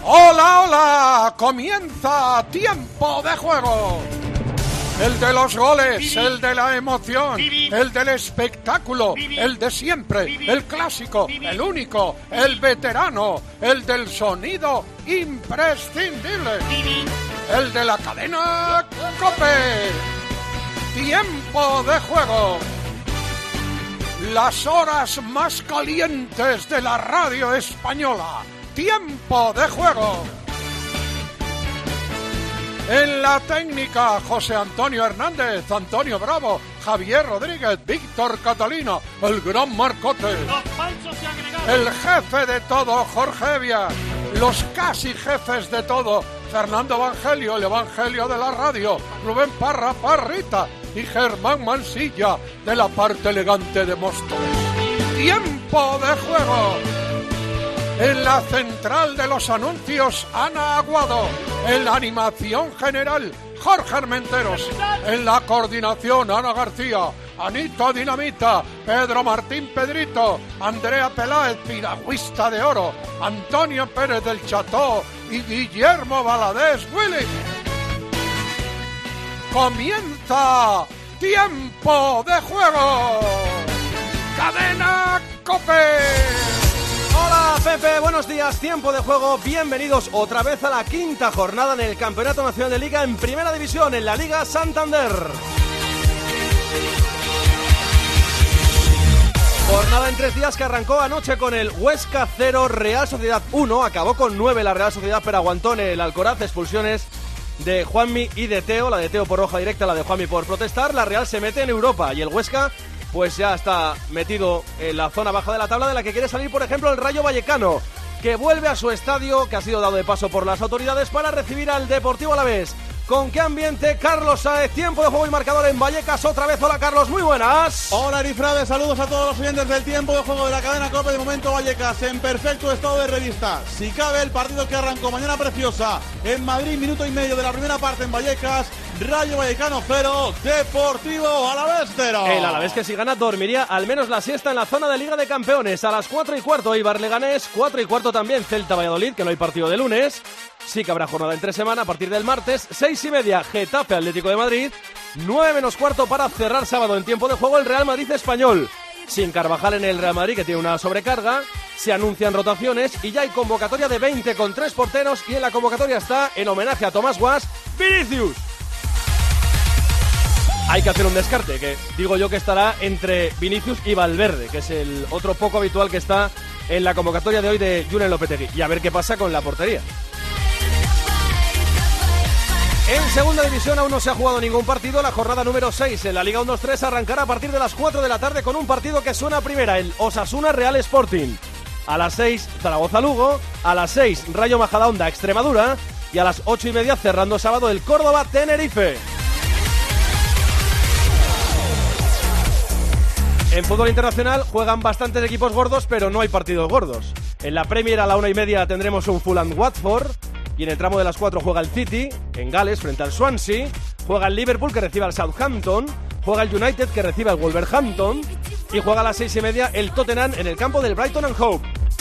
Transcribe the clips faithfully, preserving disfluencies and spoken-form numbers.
¡Hola, hola! Comienza Tiempo de Juego. El de los goles, el de la emoción, el del espectáculo, el de siempre, el clásico, el único, el veterano, el del sonido imprescindible, el de la cadena COPE. Tiempo de Juego. Las horas más calientes de la radio española. Tiempo de Juego. En la técnica, José Antonio Hernández, Antonio Bravo, Javier Rodríguez, Víctor Catalina, el gran Marcote. El jefe de todo, Jorge Evia. Los casi jefes de todo, Fernando Evangelio, el Evangelio de la radio, Rubén Parra, Parrita y Germán Mansilla, de la parte elegante de Móstoles. Tiempo de Juego. En la central de los anuncios, Ana Aguado. En la animación general, Jorge Armenteros. En la coordinación, Ana García, Anita Dinamita, Pedro Martín Pedrito, Andrea Peláez, piragüista de oro, Antonio Pérez del Cható y Guillermo Valadez Willy. Comienza Tiempo de Juego. Cadena COPE. Hola Pepe, buenos días, Tiempo de Juego, bienvenidos otra vez a la quinta jornada en el Campeonato Nacional de Liga en Primera División, en la Liga Santander. Jornada en tres días que arrancó anoche con el Huesca cero, Real Sociedad uno, acabó con nueve la Real Sociedad pero aguantó en el Alcoraz, expulsiones de Juanmi y de Teo, la de Teo por roja directa, la de Juanmi por protestar. La Real se mete en Europa y el Huesca pues ya está metido en la zona baja de la tabla, de la que quiere salir, por ejemplo, el Rayo Vallecano, que vuelve a su estadio, que ha sido dado de paso por las autoridades para recibir al Deportivo Alavés. ¿Con qué ambiente? Carlos Sáez, Tiempo de Juego y marcador en Vallecas otra vez. Hola Carlos, muy buenas. Hola Erifrade, saludos a todos los oyentes del Tiempo de Juego de la cadena COPE. De momento Vallecas en perfecto estado de revista. Si cabe, el partido que arrancó mañana preciosa en Madrid, minuto y medio de la primera parte en Vallecas. Rayo Vallecano cero, Deportivo Alavés cero. El Alavés, que si gana dormiría al menos la siesta en la zona de Liga de Campeones. A las cuatro y cuarto Eibar Leganés, cuatro y cuarto también Celta Valladolid, que no hay partido de lunes. Sí que habrá jornada entre semana a partir del martes. Seis y media Getafe Atlético de Madrid. Nueve menos cuarto para cerrar sábado en Tiempo de Juego el Real Madrid Español. Sin Carvajal en el Real Madrid, que tiene una sobrecarga. Se anuncian rotaciones y ya hay convocatoria de veinte con tres porteros. Y en la convocatoria está, en homenaje a Tomás Guas, Vinicius. Hay que hacer un descarte, que digo yo que estará entre Vinicius y Valverde, que es el otro poco habitual que está en la convocatoria de hoy de Julen Lopetegui. Y a ver qué pasa con la portería. En segunda división aún no se ha jugado ningún partido. La jornada número seis en la Liga uno dos tres arrancará a partir de las cuatro de la tarde con un partido que suena a primera, el Osasuna Real Sporting. A las seis Zaragoza Lugo, a las seis Rayo Majadahonda Extremadura y a las ocho y media cerrando sábado el Córdoba Tenerife. En fútbol internacional juegan bastantes equipos gordos, pero no hay partidos gordos. En la Premier a la una y media tendremos un Fulham Watford. Y en el tramo de las cuatro juega el City, en Gales, frente al Swansea. Juega el Liverpool, que recibe al Southampton. Juega el United, que recibe al Wolverhampton. Y juega a las seis y media el Tottenham en el campo del Brighton and Hove.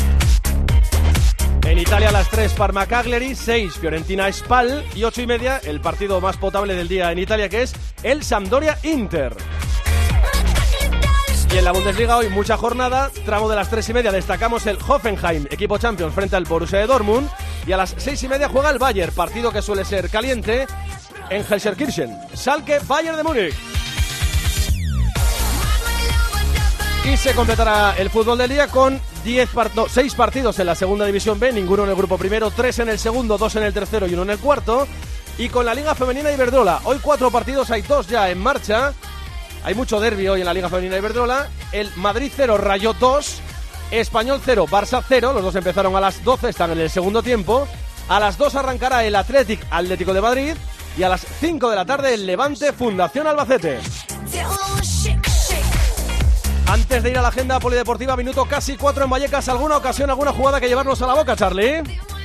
En Italia a las tres Parma Cagliari, seis Fiorentina Spal. Y ocho y media el partido más potable del día en Italia, que es el Sampdoria Inter. Y en la Bundesliga hoy mucha jornada, tramo de las tres y media destacamos el Hoffenheim, equipo Champions frente al Borussia de Dortmund, y a las seis y media juega el Bayern, partido que suele ser caliente, en Gelsenkirchen, Schalke, Bayern de Múnich. Y se completará el fútbol del día con diez part- no, seis partidos en la segunda división B, ninguno en el grupo primero, tres en el segundo, dos en el tercero y uno en el cuarto, y con la Liga Femenina Iberdrola, hoy cuatro partidos, hay dos ya en marcha. Hay mucho derbi hoy en la Liga Femenina Iberdrola. El Madrid cero, Rayo dos, Español cero, Barça cero. Los dos empezaron a las doce, están en el segundo tiempo. A las dos arrancará el Athletic Atlético de Madrid. Y a las cinco de la tarde el Levante Fundación Albacete. Antes de ir a la agenda polideportiva, minuto casi cuatro en Vallecas. ¿Alguna ocasión, alguna jugada que llevarnos a la boca, Charlie?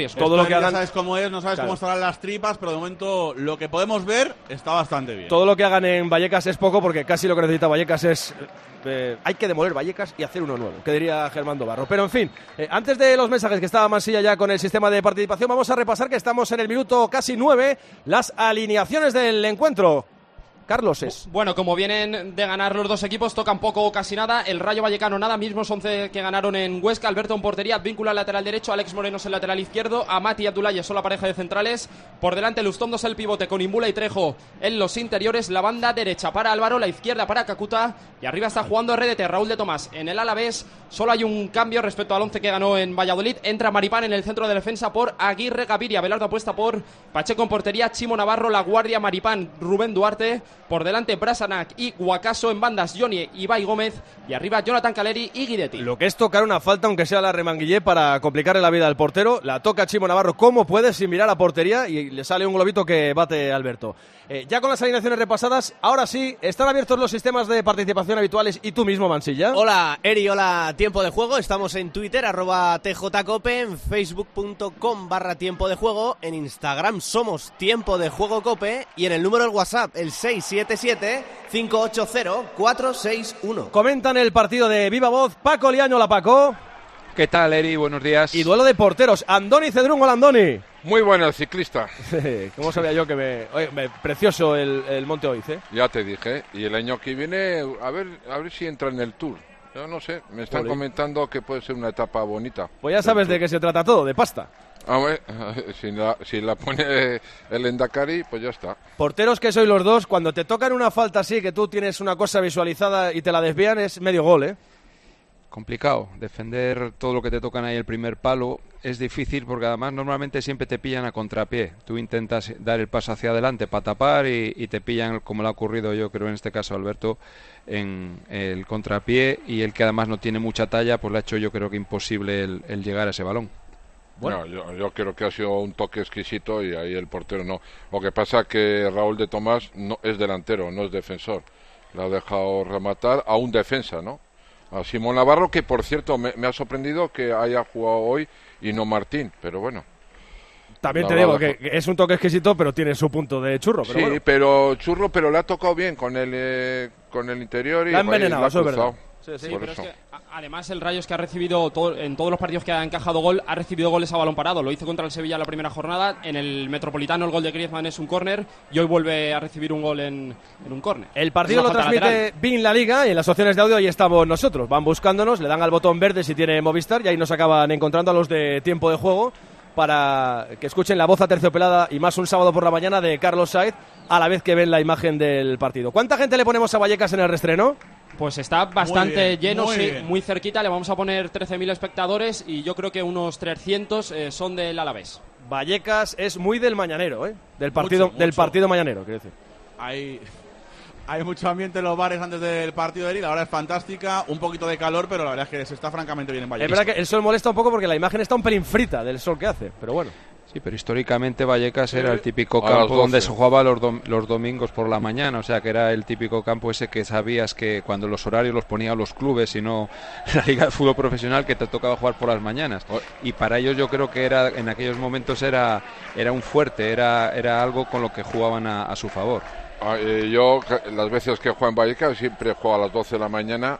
riesgo. Todo lo que ya hagan, sabes cómo es, no sabes claro. cómo estarán las tripas, pero de momento lo que podemos ver está bastante bien. Todo lo que hagan en Vallecas es poco, porque casi lo que necesita Vallecas es... Eh, hay que demoler Vallecas y hacer uno nuevo, que diría Germán Dobarro. Pero en fin, eh, antes de los mensajes, que estaba Mansilla ya con el sistema de participación, vamos a repasar que estamos en el minuto casi nueve, las alineaciones del encuentro. Carlos es. Bueno, como vienen de ganar los dos equipos, tocan poco o casi nada. El Rayo Vallecano nada, mismos once que ganaron en Huesca. Alberto en portería, Advíncula lateral derecho, Alex Morenos el lateral izquierdo, Amati y Abdoulaye son la pareja de centrales. Por delante Lustondos el pivote con Imbula y Trejo en los interiores. La banda derecha para Álvaro, la izquierda para Kakuta. Y arriba está jugando R D T, Raúl de Tomás en el Alavés. Solo hay un cambio respecto al once que ganó en Valladolid. Entra Maripán en el centro de defensa por Aguirre Gaviria. Belardo apuesta por Pacheco en portería, Chimo Navarro, La Guardia, Maripán, Rubén Duarte. Por delante Brasanac y Guacaso, en bandas Johnny, Ibai Gómez y arriba Jonathan Caleri y Guidetti. Lo que es tocar una falta, aunque sea la remanguillé, para complicarle la vida al portero. La toca Chimo Navarro como puede, sin mirar a portería, y le sale un globito que bate Alberto. Eh, ya con las alineaciones repasadas, ahora sí, ¿están abiertos los sistemas de participación habituales y tú mismo, Mansilla? Hola, Eri, hola, Tiempo de Juego. Estamos en Twitter, arroba tjcope, en facebook.com barra Tiempo de Juego, en Instagram somos Tiempo de Juego Cope y en el número del WhatsApp, el seis siete siete, cinco ocho cero, cuatro seis uno. Comentan el partido de viva voz Paco Liaño. Hola, Paco. ¿Qué tal, Eri? Buenos días. Y duelo de porteros, Andoni Cedrún. Hola, Andoni. Muy bueno el ciclista. ¿Cómo sabía yo que me... Oye, me precioso el, el Monte Oiz, ¿eh? Ya te dije. Y el año que viene, a ver, a ver si entra en el Tour. Yo no sé, me están Olé. comentando que puede ser una etapa bonita. Pues ya sabes de qué se trata todo, de pasta. A ver, si la, si la pone el Endacari, pues ya está. Porteros que sois los dos, cuando te tocan una falta así, que tú tienes una cosa visualizada y te la desvían, es medio gol, ¿eh? Complicado. Defender todo lo que te tocan ahí el primer palo es difícil porque además normalmente siempre te pillan a contrapié. Tú intentas dar el paso hacia adelante para tapar y, y te pillan, como le ha ocurrido yo creo en este caso a Alberto, en el contrapié, y el que además no tiene mucha talla, pues le ha hecho yo creo que imposible el, el llegar a ese balón. Bueno, yo, yo creo que ha sido un toque exquisito y ahí el portero no. Lo que pasa que Raúl de Tomás no es delantero, no es defensor. Le ha dejado rematar a un defensa, ¿no? A Simón Navarro, que por cierto me, me ha sorprendido que haya jugado hoy y no Martín, pero bueno. También La te digo verdad, que, que es un toque exquisito, pero tiene su punto de churro. Pero sí, bueno. pero churro, pero le ha tocado bien con el eh, con el interior y La ha envenenado, y la ha eso es verdad. cruzado. Sí, sí. Sí, Por pero eso. es que a- además el Rayo es que ha recibido todo, en todos los partidos que ha encajado gol, ha recibido goles a balón parado. Lo hizo contra el Sevilla la primera jornada, en el Metropolitano el gol de Griezmann es un córner y hoy vuelve a recibir un gol en, en un córner. El partido Es lo una falta transmite lateral. Bin La Liga, y en las opciones de audio ahí estamos nosotros. Van buscándonos, le dan al botón verde si tiene Movistar, y ahí nos acaban encontrando a los de Tiempo de Juego para que escuchen la voz aterciopelada y más un sábado por la mañana de Carlos Sainz a la vez que ven la imagen del partido. ¿Cuánta gente le ponemos a Vallecas en el reestreno? Pues está bastante bien, lleno, muy sí, bien. muy cerquita. Le vamos a poner trece mil espectadores y yo creo que unos trescientos eh, son del Alavés. Vallecas es muy del mañanero, ¿eh? Del partido, Mucho, del mucho. partido mañanero, quiero decir. Hay, hay mucho ambiente en los bares antes del partido de Eri, la hora es fantástica, un poquito de calor, pero la verdad es que se está francamente bien en Es Vallecas. verdad que el sol molesta un poco porque la imagen está un pelín frita del sol que hace, pero bueno. Sí, pero históricamente Vallecas era el típico A las campo donde doce. se jugaba los, dom- los domingos por la mañana, o sea que era el típico campo ese que sabías que cuando los horarios los ponían los clubes y no la Liga de Fútbol Profesional, que te tocaba jugar por las mañanas. Y para ellos yo creo que era en aquellos momentos era, era un fuerte, era, era algo con lo que jugaban a, a su favor. Ah, eh, yo ca- las veces que juego en Vallecas siempre juego a las doce de la mañana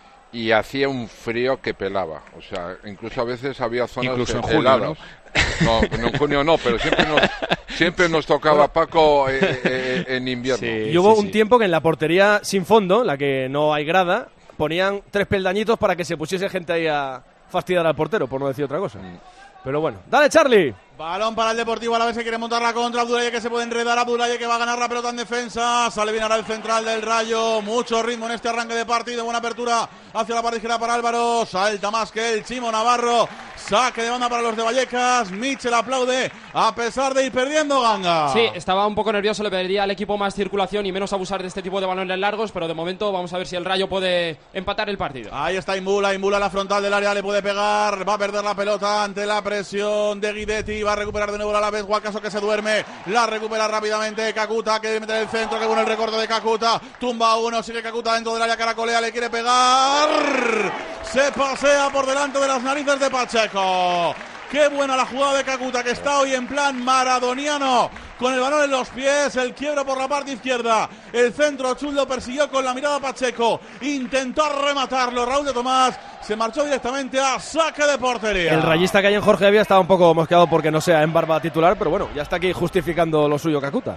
y hacía un frío que pelaba. O sea, incluso a veces había zonas Incluso en he- junio, heladas. No, no, en junio no, pero siempre nos, siempre nos tocaba Paco eh, eh, en invierno. Sí. Y hubo sí, un sí. tiempo que en la portería sin fondo, la que no hay grada, ponían tres peldañitos para que se pusiese gente ahí a fastidiar al portero, por no decir otra cosa. Pero bueno, dale, Charlie. Balón para el Deportivo Alavés, se quiere montar la contra. Abdoulaye que se puede enredar. Abdoulaye que va a ganar la pelota en defensa. Sale bien ahora el central del Rayo. Mucho ritmo en este arranque de partido. Buena apertura hacia la parte izquierda para Álvaro. Salta más que el Chimo Navarro. Saque de banda para los de Vallecas. Michel aplaude a pesar de ir perdiendo, Ganga. Sí, estaba un poco nervioso, le pediría al equipo más circulación y menos abusar de este tipo de balones largos, pero de momento vamos a ver si el Rayo puede empatar el partido. Ahí está Imbula, Imbula a la frontal del área, le puede pegar, va a perder la pelota ante la presión de Guidetti, va a recuperar de nuevo a la vez Guacaso que se duerme, la recupera rápidamente Kakuta, que debe meter el centro, que bueno el recorte de Kakuta, tumba uno, sigue Kakuta dentro del área, caracolea, le quiere pegar, se pasea por delante de las narices de Pacheco. Qué buena la jugada de Kakuta, que está hoy en plan maradoniano, con el balón en los pies, el quiebro por la parte izquierda, el centro, Chul lo persiguió con la mirada Pacheco, intentó rematarlo, Raúl de Tomás se marchó directamente a saque de portería. El rayista que hay en Jorge Evia estaba un poco mosqueado porque no sea en Barba titular, pero bueno, ya está aquí justificando lo suyo Kakuta.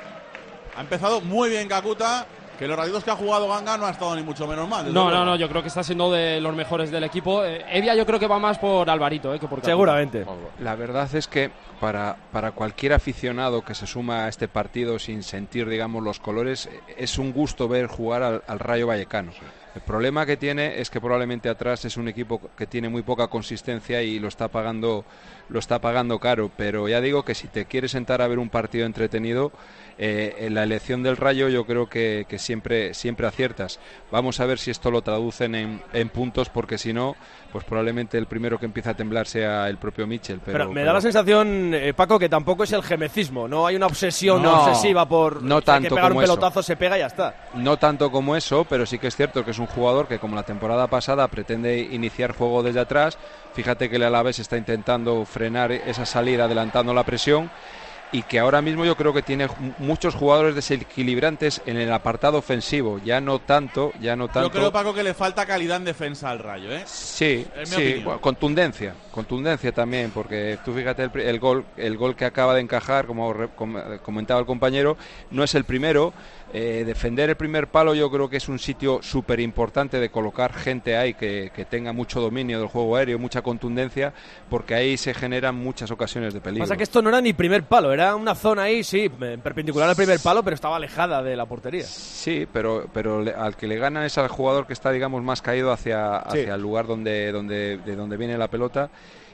Ha empezado muy bien Kakuta, que los ratitos que ha jugado Ganga no ha estado ni mucho menos mal. No, no, no, yo creo que está siendo de los mejores del equipo. Eh, Evia yo creo que va más por Alvarito eh, que por Kakuta. Seguramente. La verdad es que para, para cualquier aficionado que se suma a este partido sin sentir, digamos, los colores, es un gusto ver jugar al, al Rayo Vallecano. El problema que tiene es que probablemente atrás es un equipo que tiene muy poca consistencia y lo está pagando, lo está pagando caro, pero ya digo que si te quieres sentar a ver un partido entretenido, eh, en la elección del Rayo yo creo que, que siempre, siempre aciertas. Vamos a ver si esto lo traducen en, en puntos, porque si no, pues probablemente el primero que empieza a temblar sea el propio Michel. Pero, pero me pero... da la sensación, eh, Paco, que tampoco es el gemecismo, no hay una obsesión no, obsesiva por no tanto que pegar como un pelotazo, eso. Se pega y ya está. No tanto como eso, pero sí que es cierto que es un jugador que, como la temporada pasada, pretende iniciar juego desde atrás. Fíjate que el Alavés está intentando frenar esa salida adelantando la presión, y que ahora mismo yo creo que tiene muchos jugadores desequilibrantes en el apartado ofensivo, ya no tanto, ya no tanto. Yo creo, Paco, que le falta calidad en defensa al Rayo, ¿eh? Sí, sí, bueno, contundencia, contundencia también, porque tú fíjate el, el gol, el gol que acaba de encajar, como, como comentaba el compañero, no es el primero. Eh, defender el primer palo yo creo que es un sitio súper importante de colocar gente ahí que, que tenga mucho dominio del juego aéreo, mucha contundencia, porque ahí se generan muchas ocasiones de peligro. Pasa que esto no era ni primer palo, era una zona ahí, sí, perpendicular al primer palo, pero estaba alejada de la portería. Sí, pero, pero le, al que le ganan es al jugador que está, digamos, más caído hacia, hacia sí. el lugar donde, donde, de donde viene la pelota,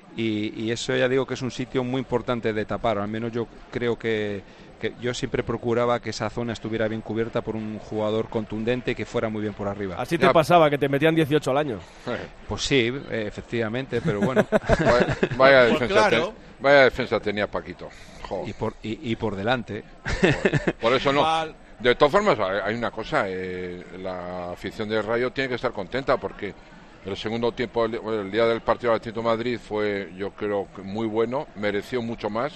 y, y eso ya digo que es un sitio muy importante de tapar, al menos yo creo que que yo siempre procuraba que esa zona estuviera bien cubierta por un jugador contundente que fuera muy bien por arriba. Así te ya. pasaba, que te metían dieciocho al año. Pues sí, eh, efectivamente, pero bueno. vaya, vaya, defensa pues claro. ten, vaya defensa tenía Paquito. Y por, y, y por delante. Joder. Por eso no. De todas formas, hay una cosa, eh, la afición del Rayo tiene que estar contenta, porque el segundo tiempo, el, el día del partido de Atlético de Madrid fue, yo creo, muy bueno, mereció mucho más.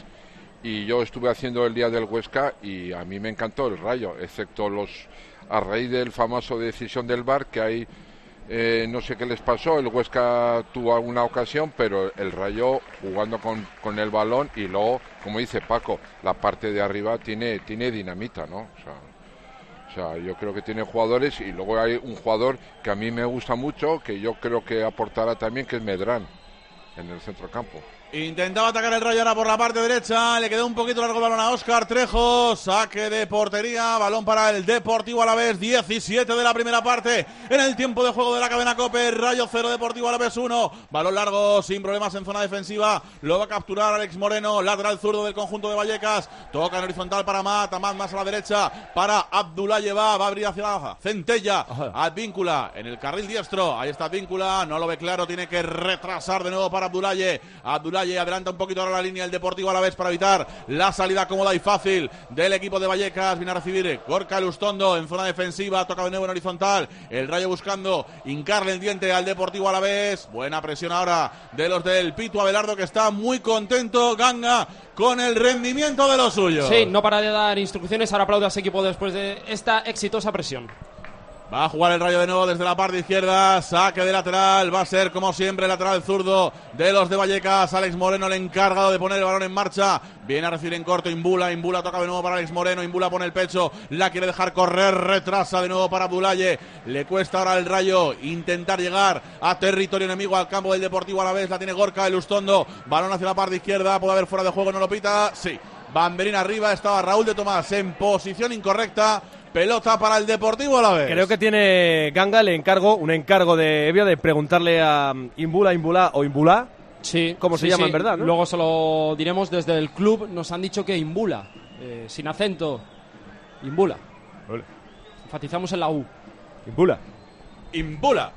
Y yo estuve haciendo el día del Huesca y a mí me encantó el Rayo, excepto los a raíz del famoso decisión del V A R, que hay eh, no sé qué les pasó. El Huesca tuvo alguna ocasión, pero el Rayo jugando con, con el balón, y luego, como dice Paco, la parte de arriba tiene, tiene dinamita, ¿no? O sea, o sea, yo creo que tiene jugadores, y luego hay un jugador que a mí me gusta mucho, que yo creo que aportará también, que es Medrán, en el centrocampo. Intentaba atacar el Rayo ahora por la parte derecha, le quedó un poquito largo el balón a Óscar Trejo, saque de portería, balón para el Deportivo Alavés, diecisiete de la primera parte, en el tiempo de juego de la cadena COPE, Rayo cero, Deportivo Alavés uno, balón largo sin problemas en zona defensiva, lo va a capturar Alex Moreno, lateral zurdo del conjunto de Vallecas, toca en horizontal para Amat, Amat más a la derecha para Abdullayeva, va a abrir hacia la Centella, Advíncula en el carril diestro, ahí está Advíncula, no lo ve claro, tiene que retrasar de nuevo para Abdullaye, Abdullaye adelanta un poquito ahora la línea el Deportivo Alavés para evitar la salida cómoda y fácil del equipo de Vallecas. Viene a recibir Gorka Lustondo en zona defensiva, toca de nuevo en horizontal, el Rayo buscando hincarle el diente al Deportivo Alavés. Buena presión ahora de los del Pitu Abelardo, que está muy contento Ganga con el rendimiento de los suyos. Sí, no para de dar instrucciones, ahora aplaude a ese equipo después de esta exitosa presión. Va a jugar el Rayo de nuevo desde la parte izquierda, saque de lateral, va a ser como siempre lateral zurdo de los de Vallecas. Alex Moreno, el encargado de poner el balón en marcha, viene a recibir en corto Imbula, Imbula toca de nuevo para Alex Moreno, Imbula pone el pecho, la quiere dejar correr, retrasa de nuevo para Abdullaye, le cuesta ahora al Rayo intentar llegar a territorio enemigo, al campo del Deportivo Alavés, la tiene Gorka Elustondo, balón hacia la parte izquierda, puede haber fuera de juego, no lo pita, sí, banderín arriba, estaba Raúl de Tomás en posición incorrecta. Pelota para el Deportivo Alavés. Creo que tiene Ganga el encargo, un encargo de Evia de preguntarle a Imbula, Imbula o Imbula. Sí. ¿Cómo se sí, llama sí. en verdad, ¿no? Luego se lo diremos desde el club. Nos han dicho que Imbula, eh, sin acento. Imbula. Vale. Enfatizamos en la U. Imbula. Imbula.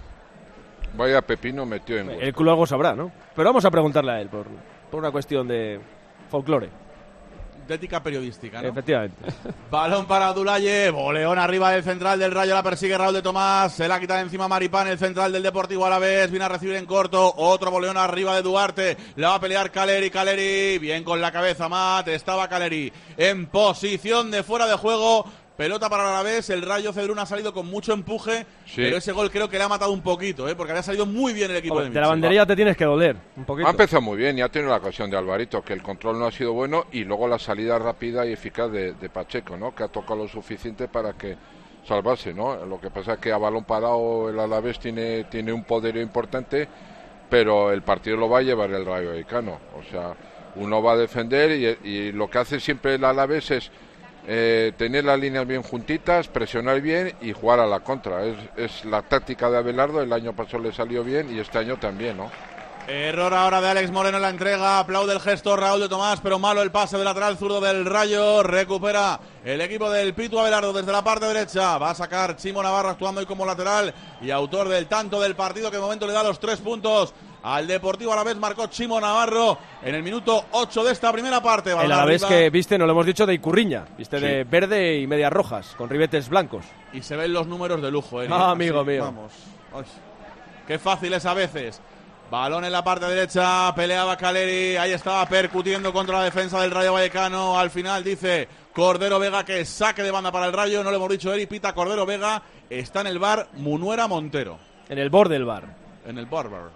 Vaya pepino metió en... El club algo sabrá, ¿no? Pero vamos a preguntarle a él por, por una cuestión de folclore. de ética periodística, ¿no? Efectivamente. Balón para Abdoulaye, boleón arriba del central del Rayo, la persigue Raúl de Tomás, se la quita de encima Maripán, el central del Deportivo Alavés, viene a recibir en corto, otro boleón arriba de Duarte, la va a pelear Caleri, Caleri, bien con la cabeza Mat, estaba Caleri en posición de fuera de juego. Pelota para el Alavés, el Rayo Cedrún ha salido con mucho empuje, sí. Pero ese gol creo que le ha matado un poquito, ¿eh? Porque había salido muy bien el equipo. Hombre, de de la banderilla te tienes que doler un poquito. Ha empezado muy bien y ha tenido la ocasión de Alvarito, que el control no ha sido bueno, y luego la salida rápida y eficaz de, de Pacheco, ¿no? Que ha tocado lo suficiente para que salvarse, ¿no? Lo que pasa es que a balón parado el Alavés tiene, tiene un poderío importante, pero el partido lo va a llevar el Rayo Vallecano. O sea, uno va a defender y, y lo que hace siempre el Alavés es Eh, tener las líneas bien juntitas, presionar bien y jugar a la contra. Es, es la táctica de Abelardo, el año pasado le salió bien y este año también, ¿no? Error ahora de Alex Moreno en la entrega, aplaude el gesto Raúl de Tomás, pero malo el pase de lateral zurdo del Rayo, recupera el equipo del Pitu Abelardo desde la parte derecha, va a sacar Chimo Navarro actuando hoy como lateral y autor del tanto del partido que de momento le da los tres puntos al Deportivo Alavés. Marcó Chimo Navarro en el minuto ocho de esta primera parte. El Alavés que viste, no lo hemos dicho, de Icurriña, viste, sí, de verde y medias rojas, con ribetes blancos. Y se ven los números de lujo, ¿eh? Ah, amigo mío. Vamos. Ay, qué fácil es a veces. Balón en la parte derecha, peleaba Caleri, ahí estaba percutiendo contra la defensa del Rayo Vallecano. Al final dice Cordero Vega que saque de banda para el Rayo, no lo hemos dicho, Eri, pita Cordero Vega, está en el bar Munuera Montero. En el borde del bar. En el bar.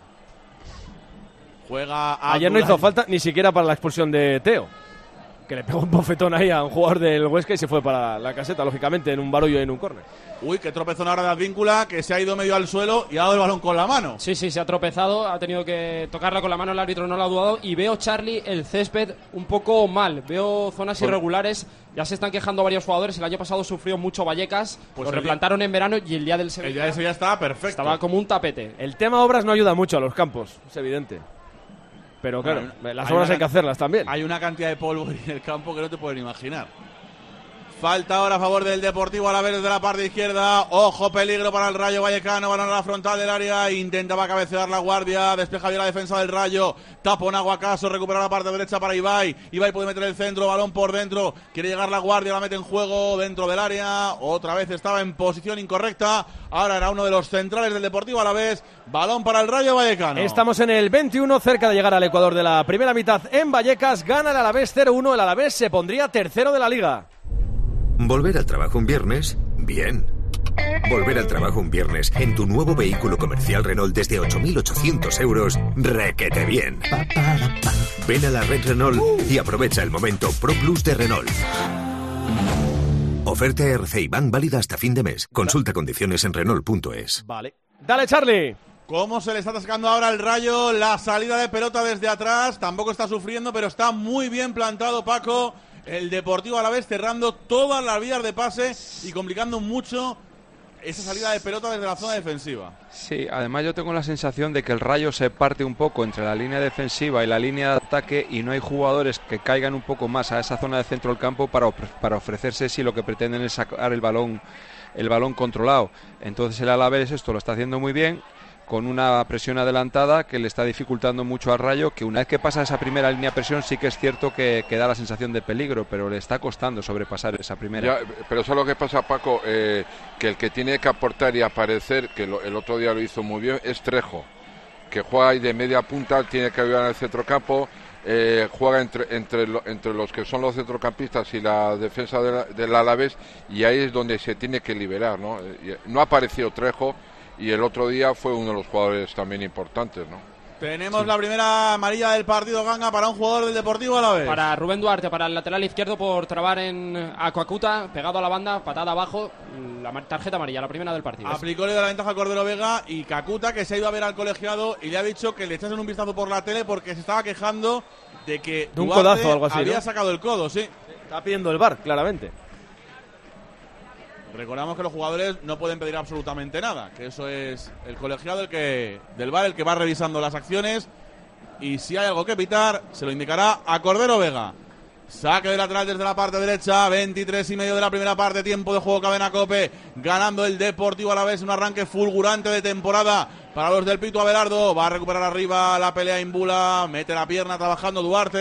Juega a Ayer no hizo falta ni siquiera para la expulsión de Teo, que le pegó un bofetón ahí a un jugador del Huesca y se fue para la caseta, lógicamente, en un barullo y en un córner. Uy, qué tropezón ahora de Advíncula, que se ha ido medio al suelo y ha dado el balón con la mano. Sí, sí, se ha tropezado, ha tenido que tocarla con la mano, el árbitro no lo ha dudado. Y veo, Charlie, el césped un poco mal, veo zonas pues, irregulares, ya se están quejando varios jugadores. El año pasado sufrió mucho Vallecas, pues lo replantaron día, en verano y el día del Sevilla, el día del Sevilla estaba perfecto. Estaba como un tapete. El tema obras no ayuda mucho a los campos, es evidente. Pero claro, bueno, las obras hay, hay que hacerlas también. Hay una cantidad de polvo en el campo que no te pueden imaginar. Falta ahora a favor del Deportivo Alavés desde la parte izquierda. Ojo, peligro para el Rayo Vallecano. Balón a la frontal del área. Intentaba cabecear la guardia. Despeja bien la defensa del Rayo. Tapón Aguacaso. Recupera la parte derecha para Ibai. Ibai puede meter el centro. Balón por dentro. Quiere llegar la guardia. La mete en juego dentro del área. Otra vez estaba en posición incorrecta. Ahora era uno de los centrales del Deportivo Alavés. Balón para el Rayo Vallecano. Estamos en el veintiuno, cerca de llegar al Ecuador de la primera mitad en Vallecas. Gana el Alavés cero uno. El Alavés se pondría tercero de la Liga. ¿Volver al trabajo un viernes? Bien. Volver al trabajo un viernes en tu nuevo vehículo comercial Renault desde ocho mil ochocientos euros, requete bien. Ven a la red Renault y aprovecha el momento Pro Plus de Renault. Oferta R C I Bank válida hasta fin de mes. Consulta condiciones en Renault punto es. Vale. Dale, Charlie. ¿Cómo se le está atascando ahora el Rayo? La salida de pelota desde atrás. Tampoco está sufriendo, pero está muy bien plantado Paco. El Deportivo Alavés cerrando todas las vías de pase y complicando mucho esa salida de pelota desde la zona defensiva. Sí, además yo tengo la sensación de que el Rayo se parte un poco entre la línea defensiva y la línea de ataque y no hay jugadores que caigan un poco más a esa zona de centro del campo para, para ofrecerse si lo que pretenden es sacar el balón, el balón controlado. Entonces el Alavés esto lo está haciendo muy bien, con una presión adelantada que le está dificultando mucho al Rayo, que una vez que pasa esa primera línea de presión sí que es cierto que, que da la sensación de peligro, pero le está costando sobrepasar esa primera. Ya, pero eso es lo que pasa, Paco, eh, que el que tiene que aportar y aparecer, que lo, el otro día lo hizo muy bien, es Trejo, que juega ahí de media punta, tiene que ayudar en el centrocampo, eh, juega entre, entre, lo, entre los que son los centrocampistas y la defensa de la, del Alavés, y ahí es donde se tiene que liberar, ¿no? No ha aparecido Trejo, y el otro día fue uno de los jugadores también importantes, ¿no? Tenemos sí. la primera amarilla del partido, Ganga, para un jugador del Deportivo Alavés. Para Rubén Duarte, para el lateral izquierdo, por trabar en Acuacuta, pegado a la banda, patada abajo, la tarjeta amarilla, la primera del partido. Aplicó le da la ventaja a Cordero Vega y Cacuta, que se ha ido a ver al colegiado y le ha dicho que le echasen un vistazo por la tele porque se estaba quejando de que de un Duarte codazo o algo así, había ¿no? sacado el codo, sí. Está pidiendo el V A R, claramente. Recordamos que los jugadores no pueden pedir absolutamente nada, que eso es el colegiado el que del V A R el que va revisando las acciones y si hay algo que pitar se lo indicará a Cordero Vega. Saque de lateral desde la parte derecha, veintitrés y medio de la primera parte, tiempo de juego Cadena Cope, ganando el Deportivo Alavés, un arranque fulgurante de temporada para los del Pitu Abelardo. Va a recuperar arriba la pelea Imbula, mete la pierna trabajando Duarte,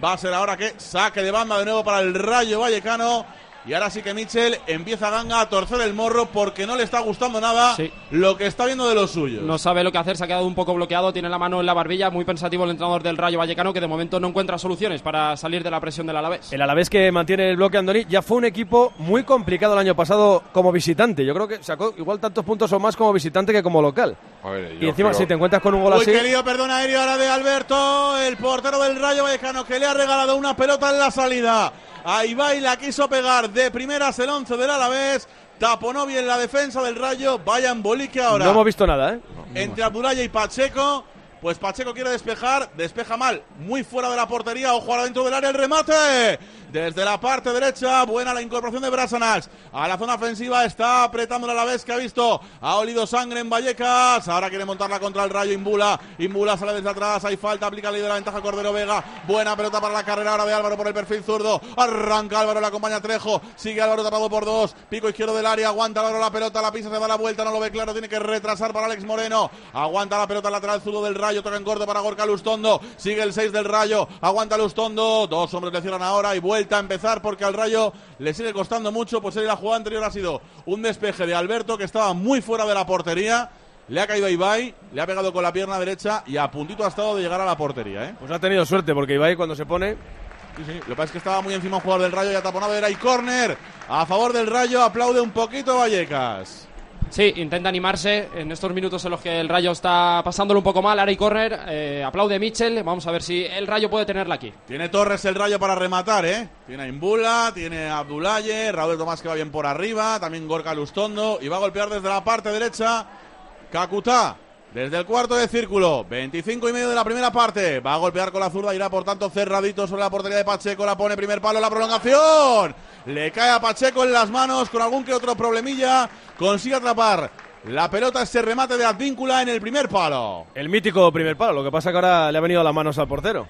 Va a ser ahora que saque de banda de nuevo para el Rayo Vallecano. Y ahora sí que Michel empieza Ganga a torcer el morro porque no le está gustando nada sí. lo que está viendo de los suyos. No sabe lo que hacer, se ha quedado un poco bloqueado, tiene la mano en la barbilla, muy pensativo el entrenador del Rayo Vallecano, que de momento no encuentra soluciones para salir de la presión del Alavés. El Alavés, que mantiene el bloque, Andoni, ya fue un equipo muy complicado el año pasado como visitante. Yo creo que sacó igual tantos puntos o más como visitante que como local. A ver, y encima creo... si te encuentras con un gol Uy, así... qué lío, perdón, aéreo ahora de Alberto, el portero del Rayo Vallecano, que le ha regalado una pelota en la salida. Ahí va y la quiso pegar de primeras el once del Alavés. Taponó bien la defensa del Rayo. Vaya embolique ahora. No hemos visto nada, ¿eh? No, entre Abdulaya y Pacheco. Pues Pacheco quiere despejar. Despeja mal. Muy fuera de la portería. Ojo ahora dentro del área el remate. Desde la parte derecha, buena la incorporación de Brasanax. A la zona ofensiva está apretando el Alavés, que ha visto, ha olido sangre en Vallecas. Ahora quiere montarla contra el Rayo Imbula. Imbula sale desde atrás, hay falta, aplica el líder, la ventaja Cordero Vega. Buena pelota para la carrera ahora de Álvaro por el perfil zurdo. Arranca Álvaro, la acompaña Trejo. Sigue Álvaro tapado por dos. Pico izquierdo del área, aguanta Álvaro la pelota, la pisa, se da la vuelta, no lo ve claro, tiene que retrasar para Alex Moreno. Aguanta la pelota lateral zurdo del Rayo, toca en corto para Gorka Lustondo. Sigue el seis del Rayo, aguanta Lustondo. Dos hombres le cierran ahora y vuelta a empezar porque al Rayo le sigue costando mucho. Pues la jugada anterior ha sido un despeje de Alberto, que estaba muy fuera de la portería. Le ha caído a Ibai, le ha pegado con la pierna derecha y a puntito ha estado de llegar a la portería, ¿eh? Pues ha tenido suerte porque Ibai, cuando se pone... Sí, sí. Lo que pasa es que estaba muy encima un jugador del Rayo y ha taponado. Era y córner a favor del Rayo. Aplaude un poquito Vallecas. Sí, intenta animarse en estos minutos en los que el Rayo está pasándolo un poco mal. Ahora y córner, eh, aplaude Michel. Vamos a ver si el Rayo puede tenerla aquí. Tiene Torres el Rayo para rematar, ¿eh? Tiene a Imbula, tiene a Abdulaye, Raúl Tomás, que va bien por arriba, también Gorka Lustondo, y va a golpear desde la parte derecha Kakuta. Desde el cuarto de círculo, veinticinco y medio de la primera parte. Va a golpear con la zurda, irá por tanto cerradito sobre la portería de Pacheco. La pone primer palo, la prolongación. Le cae a Pacheco en las manos con algún que otro problemilla. Consigue atrapar la pelota, ese remate de Advíncula en el primer palo. El mítico primer palo, lo que pasa que ahora le ha venido a las manos al portero.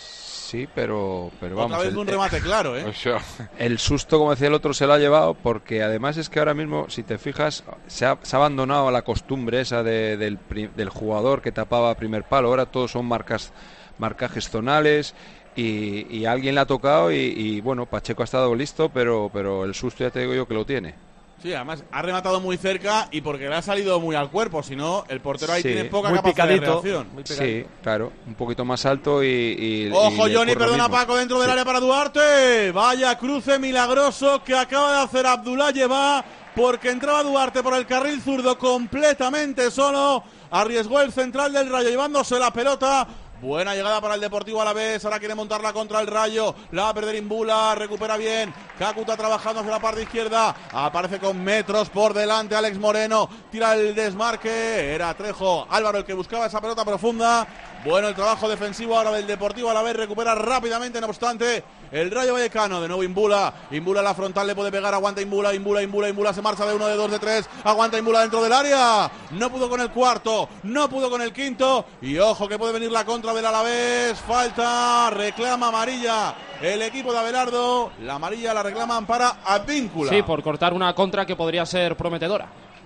Sí, pero, pero vamos. Otra vez el, un remate claro, ¿eh? O sea, el susto, como decía el otro, se lo ha llevado, porque además es que ahora mismo, si te fijas, se ha, se ha abandonado la costumbre esa de, del, del jugador que tapaba primer palo. Ahora todos son marcas, marcajes zonales y, y alguien le ha tocado y, y bueno, Pacheco ha estado listo, pero, pero el susto ya te digo yo que lo tiene. Sí, además ha rematado muy cerca y porque le ha salido muy al cuerpo, si no, el portero ahí sí, tiene poca muy capacidad picadito, de reacción. Muy sí, claro, un poquito más alto y... y Ojo, y Johnny, perdona mismo. Paco, dentro del sí. área para Duarte. Vaya cruce milagroso que acaba de hacer Abdullah Lleva, porque entraba Duarte por el carril zurdo completamente solo. Arriesgó el central del Rayo llevándose la pelota. Buena llegada para el Deportivo Alavés. Ahora quiere montarla contra el Rayo. La va a perder Imbula. Recupera bien. Kakuta trabajando hacia la parte izquierda. Aparece con metros por delante Alex Moreno. Tira el desmarque. Era Trejo Álvaro el que buscaba esa pelota profunda. Bueno el trabajo defensivo ahora del Deportivo Alavés. Recupera rápidamente, no obstante, el Rayo Vallecano. De nuevo Imbula. Imbula la frontal le puede pegar. Aguanta Imbula. Imbula, Imbula, Imbula. Se marcha de uno, de dos, de tres. Aguanta Imbula dentro del área. No pudo con el cuarto. No pudo con el quinto. Y ojo que puede venir la contra del Alavés. Falta. Reclama amarilla el equipo de Abelardo. La amarilla la reclaman para Advíncula. Sí, por cortar una contra que podría ser prometedora.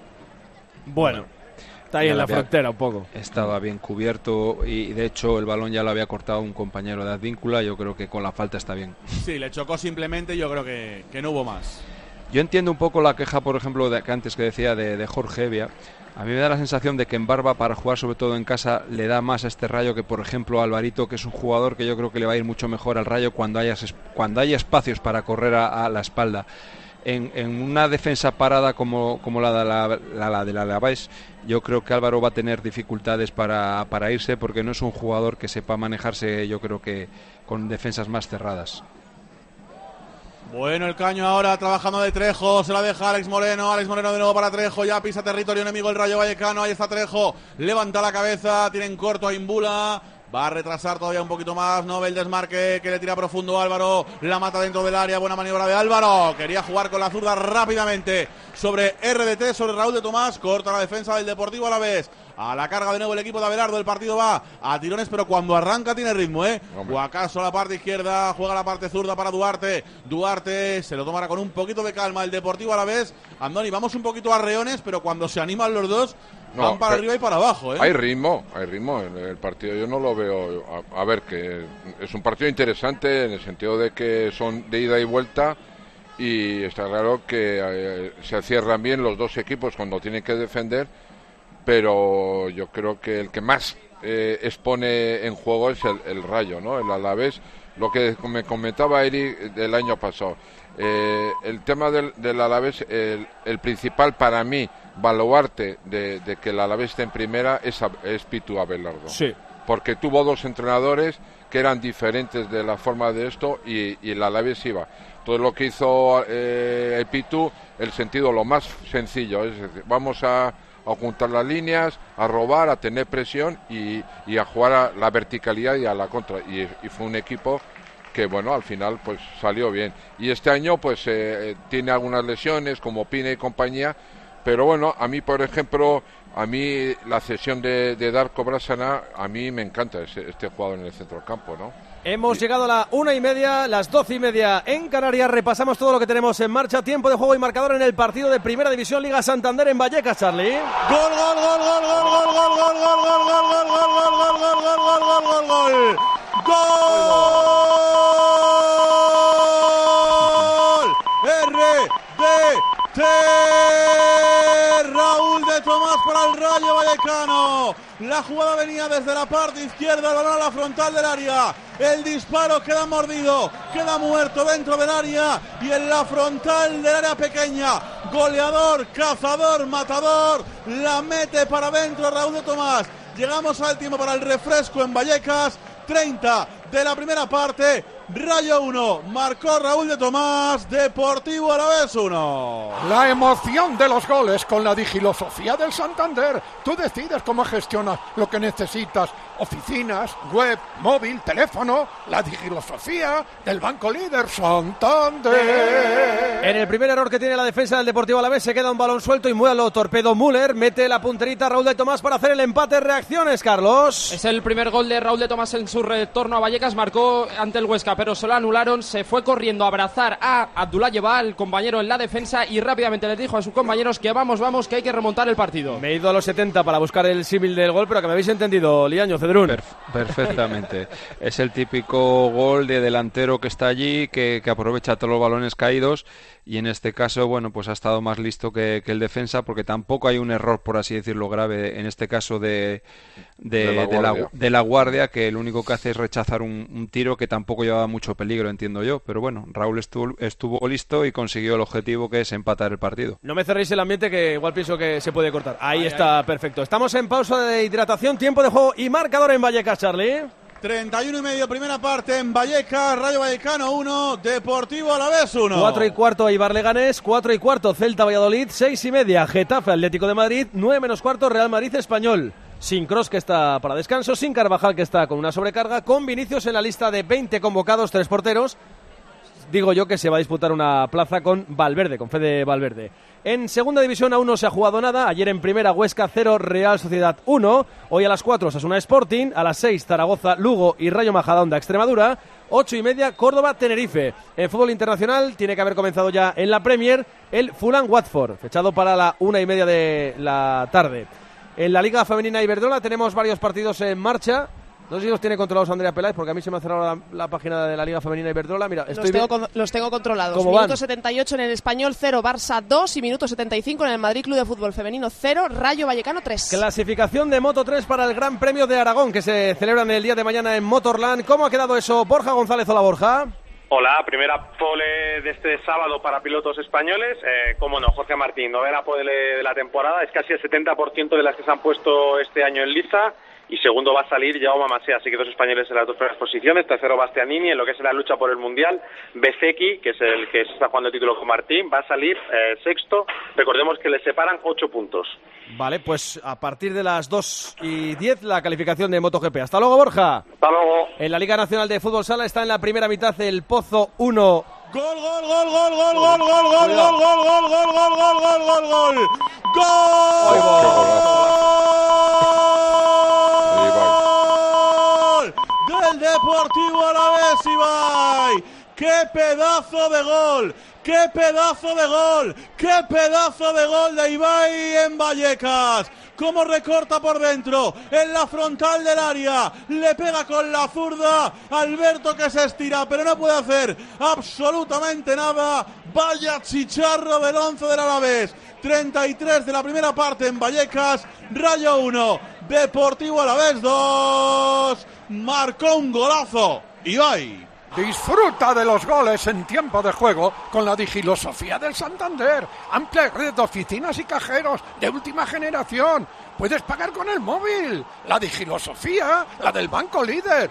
Bueno, está ahí Ya en la había- frontera un poco. Estaba bien cubierto y de hecho el balón ya lo había cortado un compañero de Advíncula. Yo creo que con la falta está bien. Sí, le chocó simplemente. Yo creo que, que no hubo más. Yo entiendo un poco la queja, por ejemplo, de que antes que decía de, de Jorge Evia. A mí me da la sensación de que en Barba, para jugar sobre todo en casa, le da más a este Rayo que, por ejemplo, a Alvarito, que es un jugador que yo creo que le va a ir mucho mejor al Rayo cuando haya, cuando haya espacios para correr a, a la espalda. En, en una defensa parada como, como la de la, la, la del Alavés, yo creo que Álvaro va a tener dificultades para, para irse, porque no es un jugador que sepa manejarse, yo creo que con defensas más cerradas. Bueno, el caño ahora trabajando de Trejo, se la deja Alex Moreno, Alex Moreno de nuevo para Trejo, ya pisa territorio enemigo el Rayo Vallecano, ahí está Trejo, levanta la cabeza, tienen corto a Imbula, va a retrasar todavía un poquito más, no ve el desmarque que le tira profundo Álvaro, la mata dentro del área, buena maniobra de Álvaro, quería jugar con la zurda rápidamente sobre R D T, sobre Raúl de Tomás, corta la defensa del Deportivo Alavés. A la carga de nuevo el equipo de Abelardo. El partido va a tirones, pero cuando arranca tiene ritmo, ¿eh? Guacaso a la parte izquierda, juega la parte zurda para Duarte. Duarte se lo tomará con un poquito de calma el Deportivo Alavés. Andoni, vamos un poquito a reones, pero cuando se animan los dos, No, van para arriba y para abajo, ¿eh? Hay ritmo, hay ritmo en el partido. Yo no lo veo. A, a ver, que es un partido interesante en el sentido de que son de ida y vuelta y está claro que eh, se cierran bien los dos equipos cuando tienen que defender, pero yo creo que el que más eh, expone en juego es el, el Rayo, ¿no? El Alavés, lo que me comentaba Eric del año pasado. Eh, el tema del, del Alavés, el, el principal para mí baluarte de, de que el Alavés esté en primera es, es Pitu Abelardo. Sí. Porque tuvo dos entrenadores que eran diferentes de la forma de esto y, y el Alavés iba. Todo lo que hizo eh, el Pitu, el sentido lo más sencillo, es decir, vamos a, a ocultar las líneas, a robar, a tener presión y, y a jugar a la verticalidad y a la contra. Y, y fue un equipo que, bueno, al final pues salió bien. Y este año pues eh, tiene algunas lesiones como Pina y compañía, pero bueno, a mí, por ejemplo, a mí la cesión de, de Darko Brasana, a mí me encanta ese, este jugador en el centro del campo, ¿no? Hemos llegado a la una y media, las doce y media en Canarias. Repasamos todo lo que tenemos en marcha. Tiempo de juego y marcador en el partido de Primera División Liga Santander en Vallecas, Charlie. Gol, gol, gol, gol, gol, gol, gol, gol, gol, gol, gol, gol, gol, gol, gol, gol, gol, gol, gol, gol. R D T Raúl de Tomás para el Rayo Vallecano. La jugada venía desde la parte izquierda, el balón a la frontal del área. El disparo queda mordido, queda muerto dentro del área y en la frontal del área pequeña. Goleador, cazador, matador, la mete para adentro Raúl de Tomás. Llegamos al tiempo para el refresco en Vallecas. treinta de la primera parte. Rayo uno, marcó Raúl de Tomás, Deportivo Alavés uno. La emoción de los goles con la digilosofía del Santander. Tú decides cómo gestionas lo que necesitas. Oficinas, web, móvil, teléfono. La digilosofía del banco líder Santander. En el primer error que tiene la defensa del Deportivo Alavés se queda un balón suelto y mueve lo torpedo Müller. Mete la punterita Raúl de Tomás para hacer el empate. Reacciones, Carlos. Es el primer gol de Raúl de Tomás en su retorno a Vallecas. Marcó ante el Huesca, pero se lo anularon. Se fue corriendo a abrazar a Abdoulaye Ba, el compañero en la defensa, y rápidamente les dijo a sus compañeros que vamos, vamos, que hay que remontar el partido. Me he ido a los setenta para buscar el símil del gol, pero que me habéis entendido, Liaño, Cedrún. Perf- perfectamente. Es el típico gol de delantero que está allí, que, que aprovecha todos los balones caídos, y en este caso, bueno, pues ha estado más listo que, que el defensa, porque tampoco hay un error, por así decirlo, grave, en este caso de, de, de, la, de, la, guardia. de la guardia, que lo único que hace es rechazar un, un tiro que tampoco llevaba mucho peligro, entiendo yo, pero bueno, Raúl estuvo, estuvo listo y consiguió el objetivo, que es empatar el partido. No me cerréis el ambiente, que igual pienso que se puede cortar. Ahí Ay, está, ay. perfecto. Estamos en pausa de hidratación, tiempo de juego y marcador en Vallecas, Charlie. treinta y uno y medio, primera parte en Vallecas, Rayo Vallecano uno, Deportivo Alavés uno. Cuatro y cuarto Eibar Leganés, cuatro y cuarto Celta Valladolid, seis y media Getafe Atlético de Madrid, nueve menos cuarto Real Madrid Español. Sin Kroos, que está para descanso, sin Carvajal, que está con una sobrecarga, con Vinicius en la lista de veinte convocados, tres porteros. Digo yo que se va a disputar una plaza con Valverde, con Fede Valverde. En segunda división aún no se ha jugado nada. Ayer en primera Huesca cero, Real Sociedad uno. Hoy a las cuatro Osasuna Sporting. A las seis Zaragoza, Lugo y Rayo Majadahonda Extremadura. Ocho y media Córdoba Tenerife. En fútbol internacional tiene que haber comenzado ya en la Premier el Fulham Watford, fechado para la una y media de la tarde. En la Liga Femenina Iberdrola tenemos varios partidos en marcha. No sé si los tiene controlados Andrea Peláez, porque a mí se me ha cerrado la, la página de la Liga Femenina Iberdrola. Mira, estoy los, tengo, bien. con, los tengo controlados. ¿Cómo Minuto van? setenta y ocho en el Español cero, Barça dos, y minuto setenta y cinco en el Madrid Club de Fútbol Femenino cero, Rayo Vallecano tres. Clasificación de Moto tres para el Gran Premio de Aragón, que se celebra en el día de mañana en Motorland. ¿Cómo ha quedado eso? Borja González. Hola, Borja. Hola, primera pole de este sábado para pilotos españoles. Eh, cómo no, Jorge Martín, novena pole de la temporada. Es casi el setenta por ciento de las que se han puesto este año en liza. Y segundo va a salir Jaume Massé, así que dos españoles en las dos primeras posiciones. Tercero Bastianini, en lo que es la lucha por el Mundial. Bezeki, que es el que se está jugando el título con Martín, va a salir eh, sexto. Recordemos que le separan ocho puntos. Vale, pues a partir de las dos y diez la calificación de MotoGP. Hasta luego, Borja. Hasta luego. En la Liga Nacional de Fútbol Sala está en la primera mitad el Pozo uno. Gol, gol, gol, gol, gol, gol, gol, gol, gol, gol, gol, gol, gol, gol, gol, gol, gol, gol. Del Deportivo Alavés, Ibai. ¡Qué pedazo de gol! ¡Qué pedazo de gol! ¡Qué pedazo de gol de Ibai en Vallecas! cómo recorta por dentro, en la frontal del área, le pega con la zurda, Alberto que se estira, pero no puede hacer absolutamente nada. Vaya chicharro del once del Alavés. treinta y tres de la primera parte en Vallecas, Rayo uno, Deportivo Alavés dos. Marcó un golazo Ibai. Disfruta de los goles en tiempo de juego con la Digilosofía del Santander. Amplia red de oficinas y cajeros de última generación. Puedes pagar con el móvil. La Digilosofía, la del banco líder,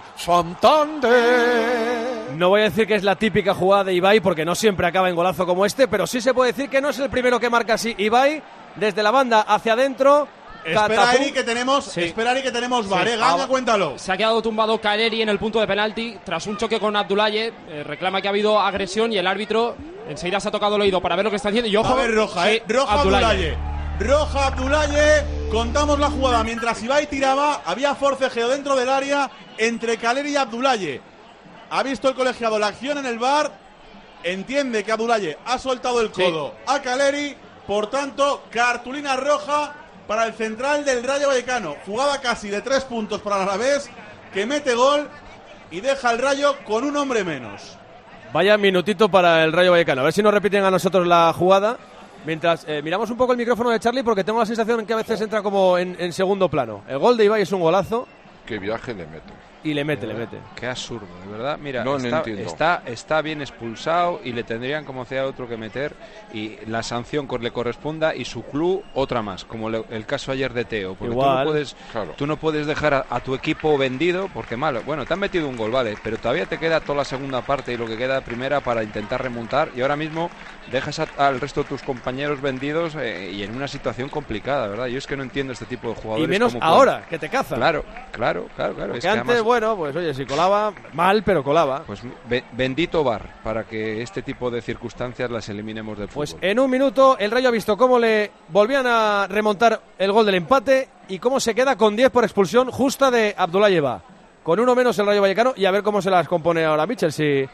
Santander. No voy a decir que es la típica jugada de Ibai porque no siempre acaba en golazo como este, pero sí se puede decir que no es el primero que marca así. Ibai, desde la banda hacia adentro. Espera, Eri, que tenemos, sí. espera, Eri, que tenemos VAR, sí. Ganga, cuéntalo. Se ha quedado tumbado Caleri en el punto de penalti tras un choque con Abdoulaye. Eh, reclama que ha habido agresión y el árbitro enseguida se ha tocado el oído para ver lo que está haciendo. Y ojo, a ver, roja, sí, eh. Roja Abdoulaye. Roja Abdoulaye. Contamos la jugada. Mientras Ibai tiraba, había forcejeo dentro del área entre Caleri y Abdoulaye. Ha visto el colegiado la acción en el VAR. Entiende que Abdoulaye ha soltado el codo sí. a Caleri. Por tanto, cartulina roja para el central del Rayo Vallecano. Jugada casi de tres puntos para el Alavés, que mete gol y deja al Rayo con un hombre menos. Vaya minutito para el Rayo Vallecano. A ver si nos repiten a nosotros la jugada. Mientras eh, miramos un poco el micrófono de Charlie, porque tengo la sensación que a veces entra como en, en segundo plano. El gol de Ibai es un golazo. Qué viaje le mete. Y le mete, le mete. Qué absurdo, de verdad. Mira, no, está, no está, está bien expulsado y le tendrían, como sea otro, que meter. Y la sanción le corresponda y su club otra más, como le, el caso ayer de Teo. Porque Igual. tú no puedes, claro. tú no puedes dejar a, a tu equipo vendido, porque malo. Bueno, te han metido un gol, vale, pero todavía te queda toda la segunda parte y lo que queda de primera para intentar remontar. Y ahora mismo dejas a, al resto de tus compañeros vendidos eh, y en una situación complicada, ¿verdad? Yo es que no entiendo este tipo de jugadores. Y menos como ahora, con... que te cazan. Claro, claro, claro. claro. Porque es que antes, además... bueno, pues oye, si colaba, mal, pero colaba. Pues be- bendito V A R, para que este tipo de circunstancias las eliminemos del fútbol. Pues en un minuto el Rayo ha visto cómo le volvían a remontar el gol del empate y cómo se queda con diez por expulsión justa de Abdoulaye Ba. Con uno menos el Rayo Vallecano, y a ver cómo se las compone ahora Michel, si eh,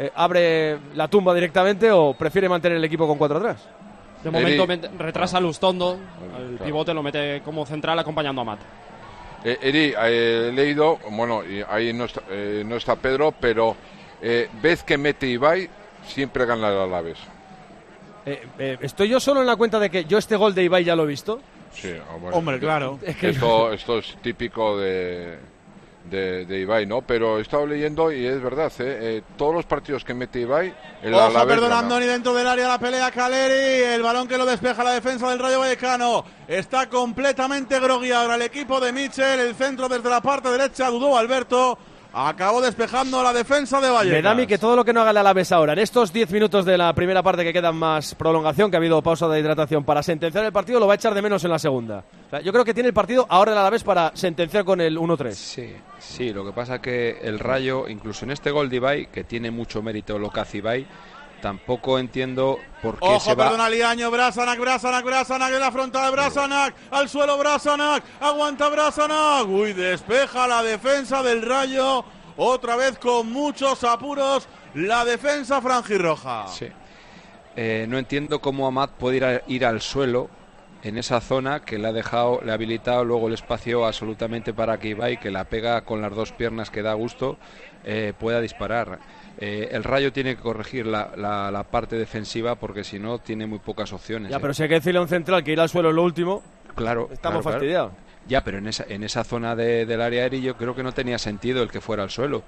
abre la tumba directamente o prefiere mantener el equipo con cuatro atrás. De momento Eri, retrasa a Lustondo, el claro. pivote lo mete como central acompañando a Mat. Eh, Eri, eh, he leído, bueno, y ahí no está, eh, no está Pedro, pero eh, vez que mete Ibai, siempre gana el Alavés. Eh, eh, ¿Estoy yo solo en la cuenta de que yo este gol de Ibai ya lo he visto? Sí, bueno, hombre, claro. Es que esto, esto es típico de, de, de Ibai, ¿no? Pero he estado leyendo y es verdad, ¿eh? Eh, todos los partidos que mete Ibai, el Ojo, Alavés perdón, gana. Andoni dentro del área, la pelea Caleri, el balón que lo despeja la defensa del Rayo Vallecano. Está completamente grogui ahora el equipo de Michel, el centro desde la parte derecha, dudó Alberto. Acabó despejando la defensa de Vallecas. Me da a mí que todo lo que no haga el Alavés ahora, en estos diez minutos de la primera parte que quedan más prolongación, que ha habido pausa de hidratación para sentenciar el partido, lo va a echar de menos en la segunda. O sea, yo creo que tiene el partido ahora el Alavés para sentenciar con el uno tres. Sí, sí, lo que pasa es que el Rayo, incluso en este gol de Ibai, que tiene mucho mérito lo que hace Ibai, tampoco entiendo por qué Ojo, se va... perdona, Liaño, Brasanac, Brasanac, Brasanac en la frontal de Brasanac, al suelo Brasanac, aguanta Brasanac, uy, despeja la defensa del Rayo, otra vez con muchos apuros, la defensa franjirroja. Sí. Eh, no entiendo cómo Amat puede ir, a, ir al suelo en esa zona que le ha dejado, le ha habilitado luego el espacio absolutamente para que Ibai, que la pega con las dos piernas que da gusto, eh, pueda disparar. Eh, el Rayo tiene que corregir la, la, la parte defensiva porque si no tiene muy pocas opciones. Ya, eh. pero si hay que decirle a un central que ir al suelo es lo último, claro, estamos claro, fastidiados. Claro. Ya, pero en esa, en esa zona de, del área aérea yo creo que no tenía sentido el que fuera al suelo.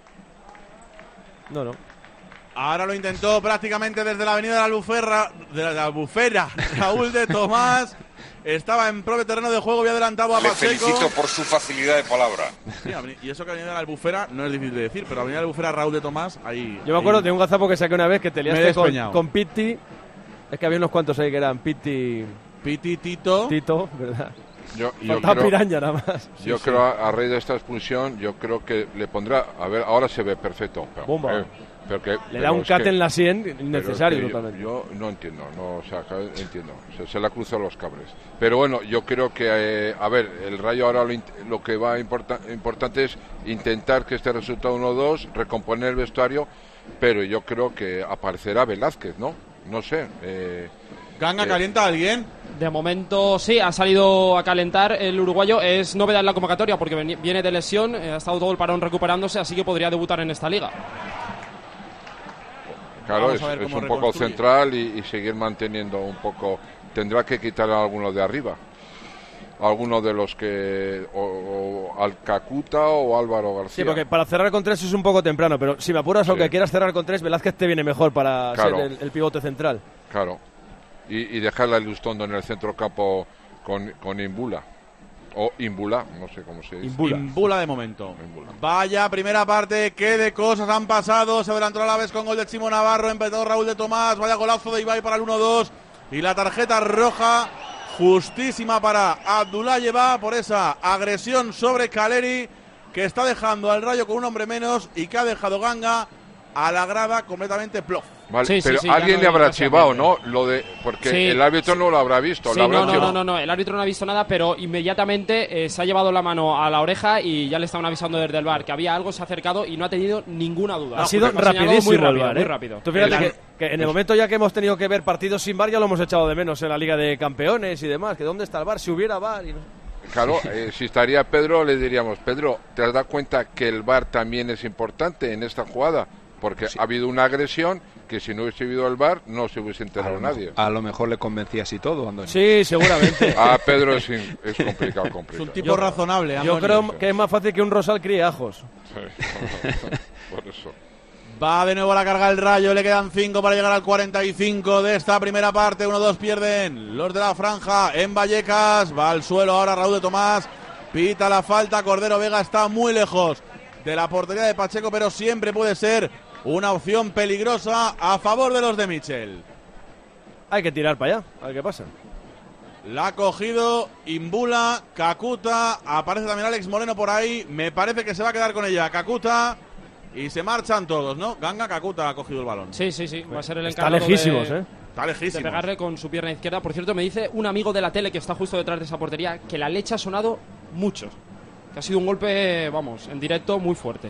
No, no. Ahora lo intentó prácticamente desde la avenida de la Albufera, de la Albufera, Raúl de Tomás. Estaba en propio terreno de juego, había adelantado a Le Pacheco. felicito por su facilidad de palabra. Sí, y eso que avenida de la Albufera no es difícil de decir, pero avenida de la Albufera, Raúl de Tomás, ahí... Yo me acuerdo ahí... de un gazapo que saqué una vez que te liaste con, con Pitti. Es que había unos cuantos ahí que eran Pitti... Pitti, Tito... Tito, ¿verdad? Yo, yo Faltaba creo, Piraña nada más. Yo sí, creo sí. A, a raíz de esta expulsión, yo creo que le pondrá, a ver, ahora se ve perfecto. Pero, Bomba. Eh, pero que, le pero da un cat que, en la sien innecesario yo, totalmente. Yo no entiendo, no, o sea, entiendo, se, se le ha cruzado los cables. Pero bueno, yo creo que, eh, a ver, el Rayo ahora lo, lo que va importa, importante es intentar que este resultado uno dos, recomponer el vestuario, pero yo creo que aparecerá Velázquez, ¿no? No sé, eh, ¿Ganga eh, calienta a alguien? De momento sí, ha salido a calentar el uruguayo. Es novedad en la convocatoria porque viene de lesión, ha estado todo el parón recuperándose, así que podría debutar en esta liga. Claro, es, es un poco central y, y seguir manteniendo un poco. Tendrá que quitar a algunos de arriba. Algunos de los que. O, o Alcacuta o Álvaro García. Sí, porque para cerrar con tres es un poco temprano, pero si me apuras, sí. Aunque quieras cerrar con tres, Velázquez te viene mejor para claro. ser el, el pivote central. Claro. Y, y dejarle a Ilustondo en el centro campo con, con Imbula. O Imbula, no sé cómo se dice. Imbula, Imbula de momento. Imbula. Vaya primera parte, qué de cosas han pasado. Se adelantó a la vez con gol de Chimo Navarro, empezó Raúl de Tomás, vaya golazo de Ibai para el uno dos. Y la tarjeta roja justísima para Abdulayeva por esa agresión sobre Caleri, que está dejando al Rayo con un hombre menos y que ha dejado Ganga a la grada completamente plof. Vale, sí, pero sí, sí, alguien no le habrá hay chivado, ¿no? Lo de porque sí, el árbitro sí. no lo habrá visto. Sí, lo habrá no, no, no, no, no, el árbitro no ha visto nada, pero inmediatamente eh, se ha llevado la mano a la oreja y ya le estaban avisando desde el V A R que había algo, se ha acercado y no ha tenido ninguna duda. Ha no, sido rapidísimo muy rápido, el V A R, ¿eh? muy rápido. Tú fíjate que, que en el momento ya que hemos tenido que ver partidos sin V A R ya lo hemos echado de menos en la Liga de Campeones y demás, que dónde está el V A R, si hubiera V A R y no. Claro, eh, si estaría Pedro le diríamos, Pedro, ¿te has dado cuenta que el V A R también es importante en esta jugada? Porque sí. Ha habido una agresión que si no hubiese habido el V A R no se hubiese enterado a nadie. A lo mejor le convencía así todo, Andoni. Sí, seguramente. A Pedro es, in, es complicado, complicado. Es un tipo yo, razonable. Yo creo que es más fácil que un rosal críe ajos. Sí, por eso. Va de nuevo a la carga el Rayo, le quedan cinco para llegar al cuarenta y cinco de esta primera parte. uno dos pierden los de la franja en Vallecas. Va al suelo ahora Raúl de Tomás. Pita la falta, Cordero Vega está muy lejos de la portería de Pacheco, pero siempre puede ser una opción peligrosa a favor de los de Michel. Hay que tirar para allá, a ver qué pasa. La ha cogido Imbula, Kakuta, aparece también Alex Moreno por ahí, me parece que se va a quedar con ella Kakuta y se marchan todos, ¿no? Ganga, Kakuta ha cogido el balón. Sí, sí, sí, va a ser el Está encargado lejísimos, de, ¿eh? Está lejísimos. de pegarle con su pierna izquierda. Por cierto, me dice un amigo de la tele que está justo detrás de esa portería que la leche ha sonado mucho, que ha sido un golpe, vamos, en directo muy fuerte.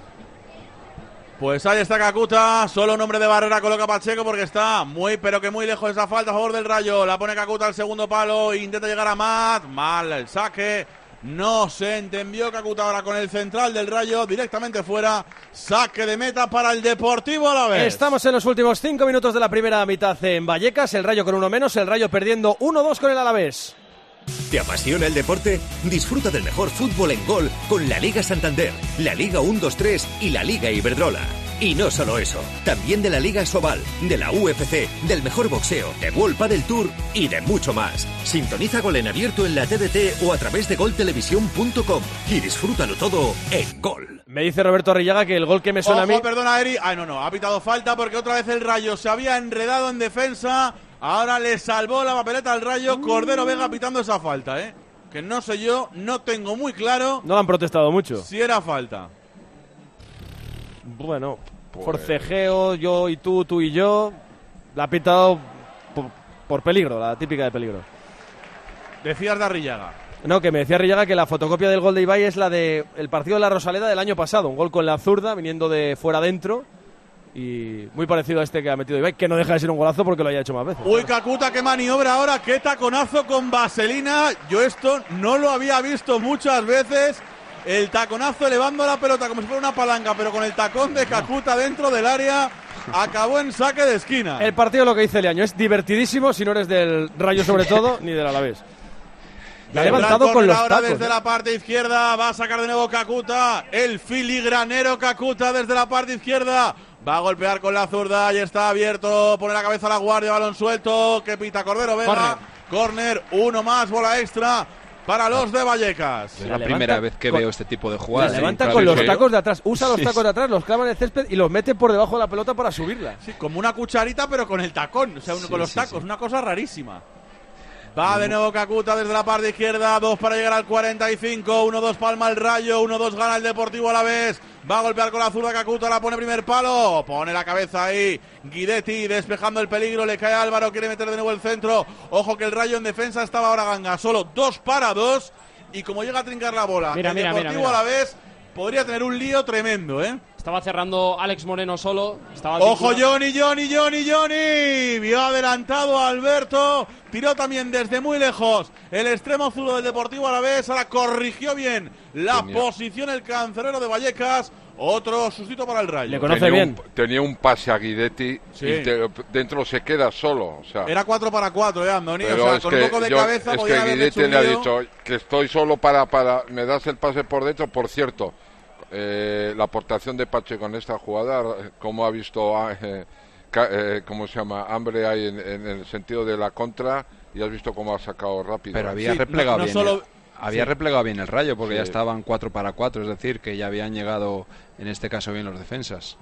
Pues ahí está Kakuta, solo un hombre de barrera coloca Pacheco porque está muy pero que muy lejos de esa falta a favor del Rayo. La pone Kakuta al segundo palo, intenta llegar a Matt, mal el saque, no se entendió Kakuta ahora con el central del Rayo, directamente fuera, saque de meta para el Deportivo Alavés. Estamos en los últimos cinco minutos de la primera mitad en Vallecas, el Rayo con uno menos, el Rayo perdiendo uno dos con el Alavés. ¿Te apasiona el deporte? Disfruta del mejor fútbol en gol con la Liga Santander, la Liga uno dos tres y la Liga Iberdrola. Y no solo eso, también de la Liga Sobal, de la U F C, del mejor boxeo, de World Padel Tour y de mucho más. Sintoniza Gol en abierto en la T D T o a través de gol televisión punto com y disfrútalo todo en Gol. Me dice Roberto Arrillaga que el gol que me suena Ojo, a mí... perdona, Eri. Ay, no, no, ha pitado falta porque otra vez el Rayo se había enredado en defensa. Ahora le salvó la papeleta al Rayo. Cordero Vega pitando esa falta, ¿eh? Que no sé yo, no tengo muy claro. No lo han protestado mucho. Si era falta. Bueno, pues... forcejeo, yo y tú, tú y yo. La ha pitado por, por peligro, la típica de peligro. Decías de Arrillaga. No, que me decía Arrillaga que la fotocopia del gol de Ibai es la de el partido de la Rosaleda del año pasado. Un gol con la zurda, viniendo de fuera adentro. Y muy parecido a este que ha metido Ibai, que no deja de ser un golazo porque lo haya hecho más veces. Uy, Kakuta, qué maniobra ahora, qué taconazo con vaselina. Yo esto no lo había visto muchas veces. El taconazo elevando la pelota como si fuera una palanca, pero con el tacón de Kakuta dentro del área. Acabó en saque de esquina. El partido, lo que dice Leaño, es divertidísimo si no eres del Rayo sobre todo, ni del Alavés. La ha levantado con los ahora tacos. Desde ¿eh? la parte izquierda va a sacar de nuevo Kakuta. El filigranero Kakuta desde la parte izquierda. Va a golpear con la zurda y está abierto. Pone la cabeza a la guardia, balón suelto. Que pita Cordero Vega. Corner, uno más, bola extra para los de Vallecas. Es la, la primera vez que con, veo este tipo de jugadas. La levanta con los tacos de atrás. Usa los tacos de atrás, los clava en el césped y los mete por debajo de la pelota para subirla. Sí, como una cucharita, pero con el tacón. O sea, sí, con los tacos. Sí, sí. Una cosa rarísima. Va de nuevo Kakuta desde la parte izquierda, dos para llegar al cuarenta y cinco, uno dos palma el Rayo, uno dos gana el Deportivo Alavés. Va a golpear con la zurda Kakuta, la pone primer palo, pone la cabeza ahí Guidetti despejando el peligro, le cae Álvaro, quiere meter de nuevo el centro. Ojo que el Rayo en defensa estaba ahora Ganga, solo dos para dos y como llega a trincar la bola, mira, el mira, Deportivo mira, mira. Alavés podría tener un lío tremendo, ¿eh? Estaba cerrando Alex Moreno solo. Estaba Ojo, Johnny, Johnny, Johnny, Johnny. Vio adelantado a Alberto. Tiró también desde muy lejos el extremo zurdo del Deportivo Alavés. Ahora corrigió bien la tenía. posición el cancerbero de Vallecas. Otro sustito para el Rayo. Le conoce tenía bien. Un, tenía un pase a Guidetti sí. y te, dentro se queda solo. O sea, era cuatro para cuatro, ¿eh, Andoni? O sea, con un poco de yo, cabeza es podía que Guidetti le ha dicho que estoy solo para, para... Me das el pase por dentro. Por cierto, eh, la aportación de Pacheco en esta jugada, como ha visto... Eh, eh, ¿Cómo se llama? Hambre hay en, en el sentido de la contra y has visto cómo ha sacado rápido. Pero había sí, replegado no, no bien. Solo... Eh. Había sí. replegado bien el Rayo porque sí. ya estaban cuatro para cuatro, es decir, que ya habían llegado en este caso bien los defensas.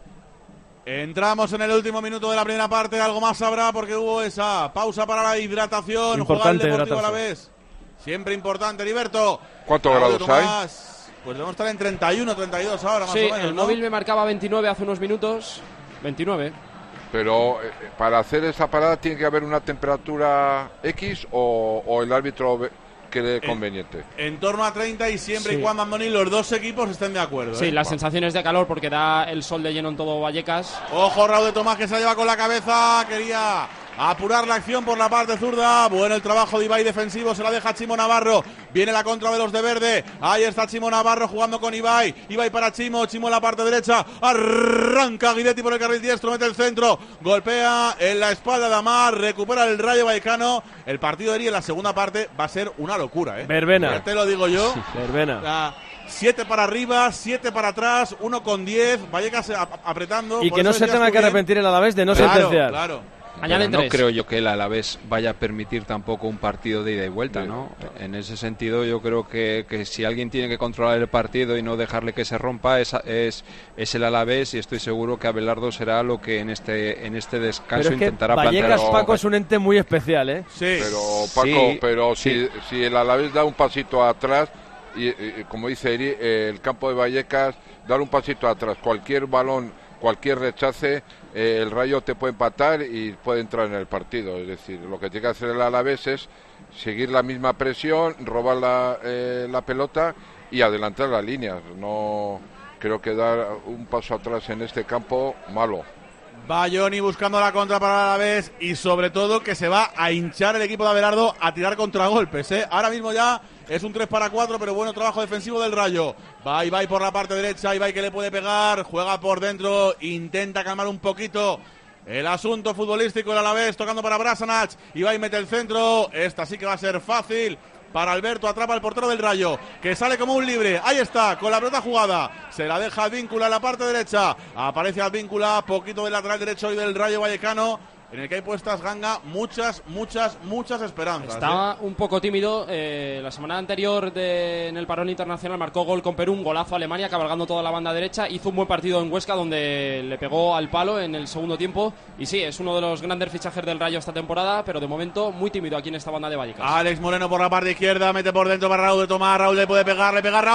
Entramos en el último minuto de la primera parte, algo más habrá porque hubo esa pausa para la hidratación. Importante Juega el Deportivo hidratarse. a la vez. Siempre importante, Heriberto. ¿Cuántos grados Tomás, hay? Pues debemos estar en treinta y uno, treinta y dos ahora más sí, o menos, el ¿no? móvil me marcaba veintinueve hace unos minutos. veintinueve. Pero eh, para hacer esa parada tiene que haber una temperatura X o, o el árbitro cree conveniente. En, en torno a treinta y siempre sí. y cuando, Andoni, los dos equipos estén de acuerdo. Sí, ¿eh? las bueno. sensaciones de calor porque da el sol de lleno en todo Vallecas. Ojo, Raúl de Tomás que se la lleva con la cabeza. Quería apurar la acción por la parte zurda. Bueno el trabajo de Ibai defensivo, se la deja Chimo Navarro. Viene la contra de los de verde. Ahí está Chimo Navarro jugando con Ibai. Ibai para Chimo, Chimo en la parte derecha. Arranca Guidetti por el carril diestro, mete el centro. Golpea en la espalda de Amar. Recupera el Rayo Vallecano. El partido de hoy en la segunda parte va a ser una locura, ¿eh? Verbena. Ya te lo digo yo. Verbena. La... siete para arriba, siete para atrás, uno con diez, Vallecas apretando. Y que no se tenga que arrepentir el Alavés de no claro, sentenciar. Claro. No creo yo que el Alavés vaya a permitir tampoco un partido de ida y vuelta, sí, ¿no? Claro. En ese sentido yo creo que, que si alguien tiene que controlar el partido y no dejarle que se rompa es, es, es el Alavés, y estoy seguro que Abelardo será lo que en este en este descanso pero es que intentará Vallecas, plantear. Paco, es un ente muy especial, ¿eh? Sí. Pero Paco, sí, pero sí. Si, si el Alavés da un pasito atrás y, y como dice Eri, eh, el campo de Vallecas dar un pasito atrás, cualquier balón, cualquier rechace, eh, el Rayo te puede empatar y puede entrar en el partido. Es decir, lo que tiene que hacer el Alavés es seguir la misma presión, robar la, eh, la pelota y adelantar las líneas. No creo que dar un paso atrás en este campo, malo. Va Johnny buscando la contra para el Alavés y sobre todo que se va a hinchar el equipo de Abelardo a tirar contragolpes, ¿eh? Ahora mismo ya es un tres para cuatro, pero bueno trabajo defensivo del Rayo. Va Ibai por la parte derecha, Ibai que le puede pegar, juega por dentro, intenta calmar un poquito el asunto futbolístico del Alavés, tocando para Brasanac. Ibai mete el centro, esta sí que va a ser fácil para Alberto, atrapa al portero del Rayo, que sale como un libre, ahí está, con la pelota jugada, se la deja Advíncula en la parte derecha, aparece Advíncula, poquito del lateral derecho y del Rayo Vallecano, en el que hay puestas, Ganga, muchas, muchas, muchas esperanzas. Está ¿eh? un poco tímido. Eh, la semana anterior de, en el parón internacional marcó gol con Perú, un golazo a Alemania, cabalgando toda la banda derecha. Hizo un buen partido en Huesca, donde le pegó al palo en el segundo tiempo. Y sí, es uno de los grandes fichajes del Rayo esta temporada, pero de momento muy tímido aquí en esta banda de Vallecas. Alex Moreno por la parte izquierda, mete por dentro para Raúl de Tomás. Raúl le puede pegar, le pega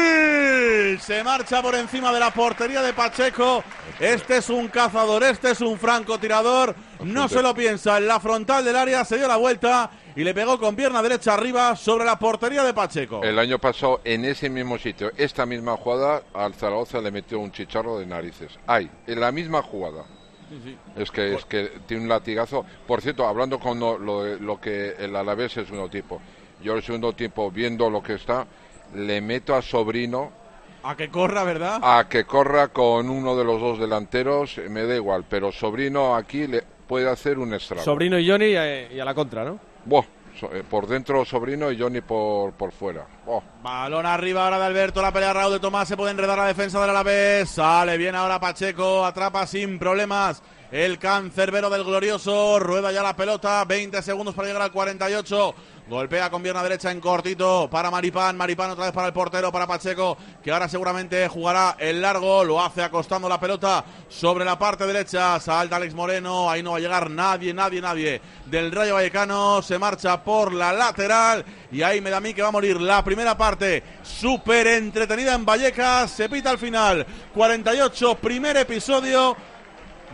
Raúl. Se marcha por encima de la portería de Pacheco. Este es un cazador, este es un francotirador. No se lo piensa, en la frontal del área se dio la vuelta y le pegó con pierna derecha arriba sobre la portería de Pacheco. El año pasado, en ese mismo sitio, esta misma jugada, al Zaragoza le metió un chicharro de narices. Ahí, en la misma jugada. Sí, sí. Es que es que tiene un latigazo. Por cierto, hablando con lo, lo, lo que el Alavés es el segundo tiempo. Yo el segundo tiempo, viendo lo que está, le meto a Sobrino. A que corra, ¿verdad? A que corra con uno de los dos delanteros, me da igual, pero Sobrino aquí le puede hacer un estrago. Sobrino y Johnny y a, y a la contra, ¿no? Buah, so, eh, por dentro Sobrino y Johnny por, por fuera. Oh. Balón arriba ahora de Alberto, la pelea Raúl de Tomás, se puede enredar la defensa del Alavés, sale bien ahora Pacheco, atrapa sin problemas el cancerbero del glorioso, rueda ya la pelota, veinte segundos para llegar al cuarenta y ocho. Golpea con pierna derecha en cortito para Maripán, Maripán otra vez para el portero, para Pacheco, que ahora seguramente jugará el largo, lo hace acostando la pelota sobre la parte derecha, salta Alex Moreno, ahí no va a llegar nadie, nadie, nadie del Rayo Vallecano, se marcha por la lateral y ahí me da a mí que va a morir la primera parte, súper entretenida en Vallecas, se pita al final, cuarenta y ocho, primer episodio.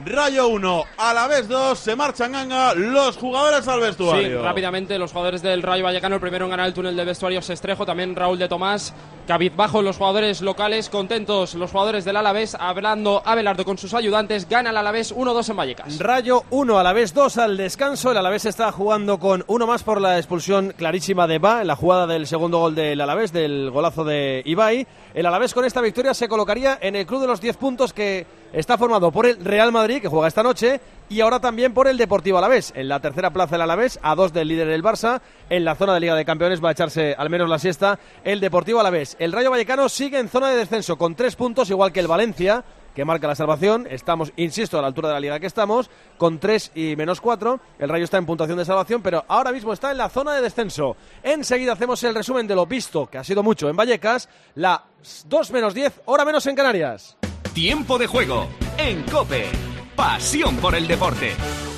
Rayo uno, Alavés dos, se marchan Ganga los jugadores al vestuario. Sí, rápidamente los jugadores del Rayo Vallecano, el primero en ganar el túnel de vestuarios Estrejo, también Raúl de Tomás, cabizbajo los jugadores locales, contentos los jugadores del Alavés, hablando Abelardo con sus ayudantes, gana el Alavés uno dos en Vallecas. Rayo uno, Alavés dos al descanso, el Alavés está jugando con uno más por la expulsión clarísima de Ba en la jugada del segundo gol del Alavés, del golazo de Ibai. El Alavés con esta victoria se colocaría en el club de los diez puntos que está formado por el Real Madrid, que juega esta noche, y ahora también por el Deportivo Alavés. En la tercera plaza el Alavés, a dos del líder el Barça. En la zona de Liga de Campeones va a echarse al menos la siesta el Deportivo Alavés. El Rayo Vallecano sigue en zona de descenso con tres puntos, igual que el Valencia, que marca la salvación. Estamos, insisto, a la altura de la liga que estamos, con tres y menos cuatro. El Rayo está en puntuación de salvación, pero ahora mismo está en la zona de descenso. Enseguida hacemos el resumen de lo visto, que ha sido mucho en Vallecas. Las dos menos diez, hora menos en Canarias. Tiempo de juego en COPE. Pasión por el deporte.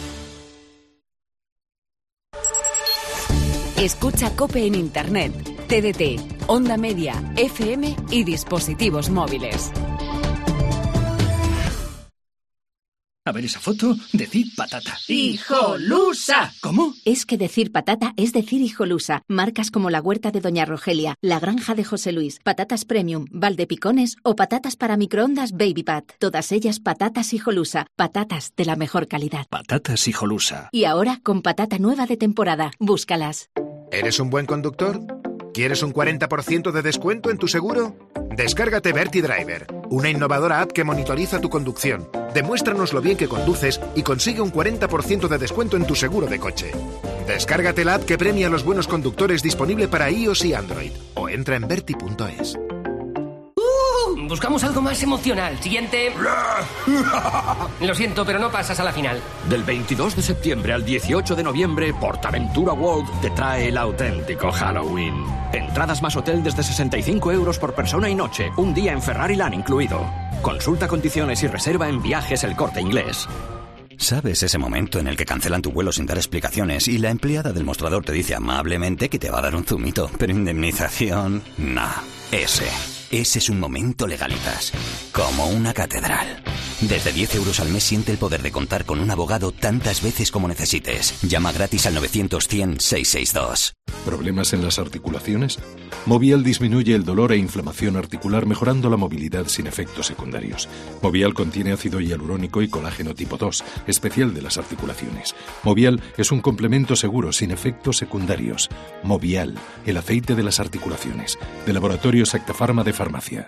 Escucha COPE en Internet, T D T, Onda Media, F M y dispositivos móviles. A ver esa foto, decid patata. ¡Hijolusa! ¿Cómo? Es que decir patata es decir hijolusa. Marcas como la huerta de Doña Rogelia, la granja de José Luis, patatas premium, Valdepicones o patatas para microondas Baby Pat. Todas ellas patatas hijolusa. Patatas de la mejor calidad. Patatas hijolusa. Y ahora con patata nueva de temporada. Búscalas. ¿Eres un buen conductor? ¿Quieres un cuarenta por ciento de descuento en tu seguro? Descárgate Verti Driver, una innovadora app que monitoriza tu conducción. Demuéstranos lo bien que conduces y consigue un cuarenta por ciento de descuento en tu seguro de coche. Descárgate la app que premia a los buenos conductores, disponible para iOS y Android. O entra en verti punto es. Uh, buscamos algo más emocional. Siguiente. Lo siento, pero no pasas a la final. Del veintidós de septiembre al dieciocho de noviembre, PortAventura World te trae el auténtico Halloween. Entradas más hotel desde sesenta y cinco euros por persona y noche, un día en Ferrari-Land incluido. Consulta condiciones y reserva en Viajes El Corte Inglés. ¿Sabes ese momento en el que cancelan tu vuelo sin dar explicaciones y la empleada del mostrador te dice amablemente que te va a dar un zumito, pero indemnización? Nah, ese. Ese es un momento legalitas. Como una catedral. Desde diez euros al mes siente el poder de contar con un abogado tantas veces como necesites. Llama gratis al novecientos cien seiscientos sesenta y dos. ¿Problemas en las articulaciones? Movial disminuye el dolor e inflamación articular mejorando la movilidad sin efectos secundarios. Movial contiene ácido hialurónico y colágeno tipo dos, especial de las articulaciones. Movial es un complemento seguro sin efectos secundarios. Movial, el aceite de las articulaciones. De Laboratorio Acta Pharma de Farmacia.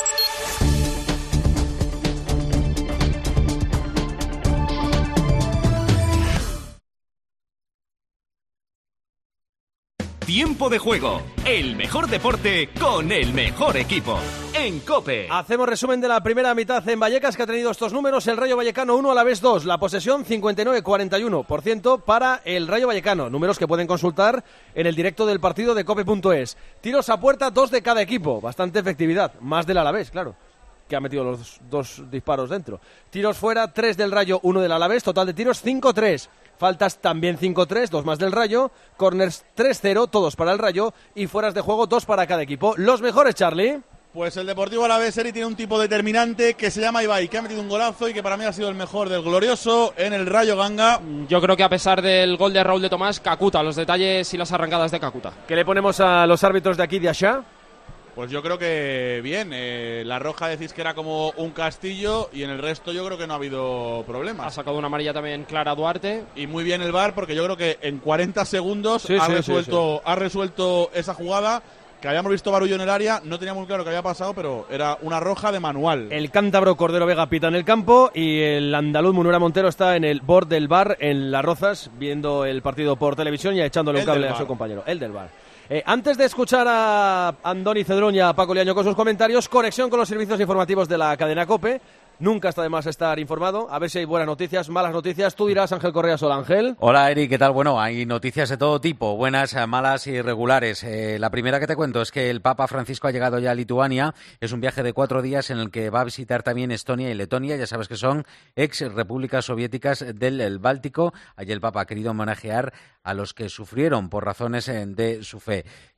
Tiempo de juego, el mejor deporte con el mejor equipo. En COPE. Hacemos resumen de la primera mitad en Vallecas, que ha tenido estos números. El Rayo Vallecano uno, Alavés dos. La posesión cincuenta y nueve coma cuarenta y uno por ciento para el Rayo Vallecano. Números que pueden consultar en el directo del partido de cope punto es. Tiros a puerta, dos de cada equipo. Bastante efectividad. Más del Alavés, claro, que ha metido los dos disparos dentro. Tiros fuera, tres del Rayo, uno del Alavés. Total de tiros, cinco tres. Faltas también cinco tres, dos más del Rayo. Corners tres cero, todos para el Rayo. Y fueras de juego, dos para cada equipo. Los mejores, Charlie. Pues el Deportivo Alavés, Eri, tiene un tipo determinante que se llama Ibai, que ha metido un golazo y que para mí ha sido el mejor del glorioso en el Rayo Ganga. Yo creo que a pesar del gol de Raúl de Tomás, Kakuta, los detalles y las arrancadas de Kakuta. ¿Qué le ponemos a los árbitros de aquí de allá? Pues yo creo que bien, eh, la roja decís que era como un castillo y en el resto yo creo que no ha habido problemas. Ha sacado una amarilla también clara Duarte. Y muy bien el V A R, porque yo creo que en cuarenta segundos sí, ha, sí, resuelto, sí, sí. ha resuelto esa jugada, que habíamos visto barullo en el área, no tenía muy claro qué había pasado, pero era una roja de manual. El cántabro Cordero Vega pita en el campo y el andaluz Munera Montero está en el board del V A R en Las Rozas, viendo el partido por televisión y echándole un cable a su compañero, el del V A R. Eh, antes de escuchar a Andoni Cedrón y a Paco Liaño con sus comentarios, conexión con los servicios informativos de la cadena COPE. Nunca está de más estar informado. A ver si hay buenas noticias, malas noticias. Tú dirás, Ángel Correa. Hola, Ángel. Hola, Eri, ¿qué tal? Bueno, hay noticias de todo tipo, buenas, malas y regulares. Eh, la primera que te cuento es que el Papa Francisco ha llegado ya a Lituania. Es un viaje de cuatro días en el que va a visitar también Estonia y Letonia. Ya sabes que son ex repúblicas soviéticas del Báltico. Allí el Papa ha querido homenajear a los que sufrieron por razones de su fe.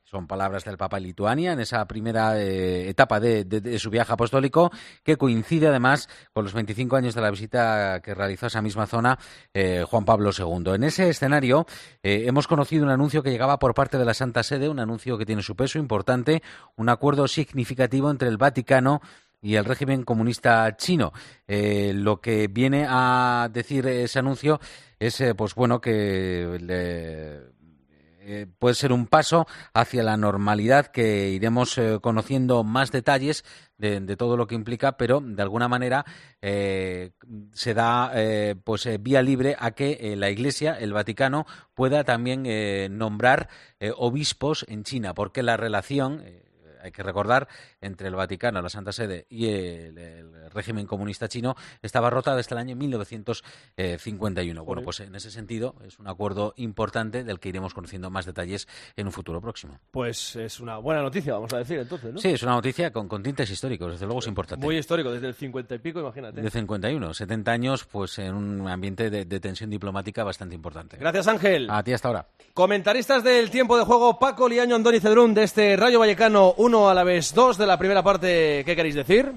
Son palabras del Papa en Lituania en esa primera eh, etapa de, de, de su viaje apostólico, que coincide además con los veinticinco años de la visita que realizó a esa misma zona eh, Juan Pablo segundo. En ese escenario eh, hemos conocido un anuncio que llegaba por parte de la Santa Sede, un anuncio que tiene su peso importante, un acuerdo significativo entre el Vaticano y el régimen comunista chino. Eh, lo que viene a decir ese anuncio es eh, pues bueno que le, Eh, puede ser un paso hacia la normalidad, que iremos eh, conociendo más detalles de, de todo lo que implica, pero de alguna manera eh, se da eh, pues eh, vía libre a que eh, la Iglesia, el Vaticano, pueda también eh, nombrar eh, obispos en China, porque la relación, eh, hay que recordar, entre el Vaticano, la Santa Sede y el, el régimen comunista chino estaba rota desde el año mil novecientos cincuenta y uno. Bueno, pues en ese sentido es un acuerdo importante del que iremos conociendo más detalles en un futuro próximo. Pues es una buena noticia, vamos a decir, entonces, ¿no? Sí, es una noticia con, con tintes históricos, desde luego es importante. Muy histórico, desde el cincuenta y pico, imagínate. De cincuenta y uno, setenta años, pues en un ambiente de, de tensión diplomática bastante importante. Gracias, Ángel. A ti hasta ahora. Comentaristas del tiempo de juego, Paco Liaño, Andoni Cedrún, de este Rayo Vallecano uno Alavés dos de la primera parte. ¿Qué queréis decir?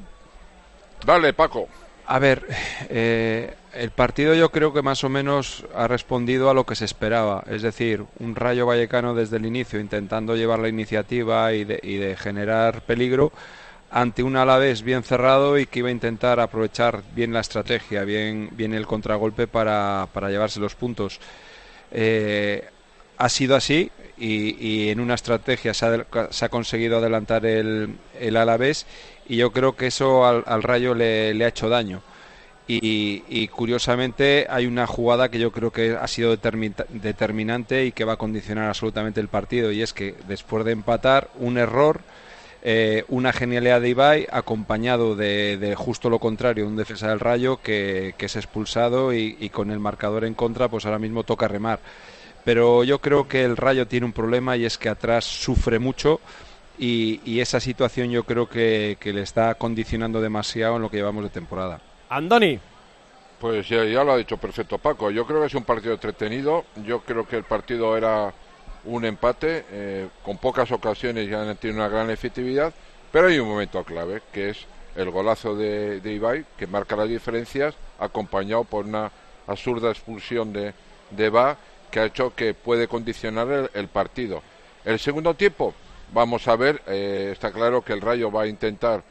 Dale, Paco. A ver, eh, el partido yo creo que más o menos ha respondido a lo que se esperaba. Es decir, un Rayo Vallecano desde el inicio intentando llevar la iniciativa y de, y de generar peligro ante un Alavés bien cerrado y que iba a intentar aprovechar bien la estrategia, bien, bien el contragolpe para, para llevarse los puntos. Eh, ha sido así y, y en una estrategia se ha, se ha conseguido adelantar el, el Alavés, y yo creo que eso al, al Rayo le, le ha hecho daño. Y, y curiosamente hay una jugada que yo creo que ha sido determin, determinante y que va a condicionar absolutamente el partido, y es que después de empatar, un error, eh, una genialidad de Ibai acompañado de, de justo lo contrario, un defensa del Rayo que, que es expulsado, y, y con el marcador en contra pues ahora mismo toca remar. Pero yo creo que el Rayo tiene un problema, y es que atrás sufre mucho, y, y esa situación yo creo que, que le está condicionando demasiado en lo que llevamos de temporada. Andoni. Pues ya, ya lo ha dicho perfecto Paco. Yo creo que es un partido entretenido. Yo creo que el partido era un empate, eh, con pocas ocasiones ya han tenido una gran efectividad, pero hay un momento clave, que es el golazo de, de Ibai, que marca las diferencias, acompañado por una absurda expulsión de, de Ba, que ha hecho que puede condicionar el, el partido. El segundo tiempo, vamos a ver, eh, está claro que el Rayo va a intentar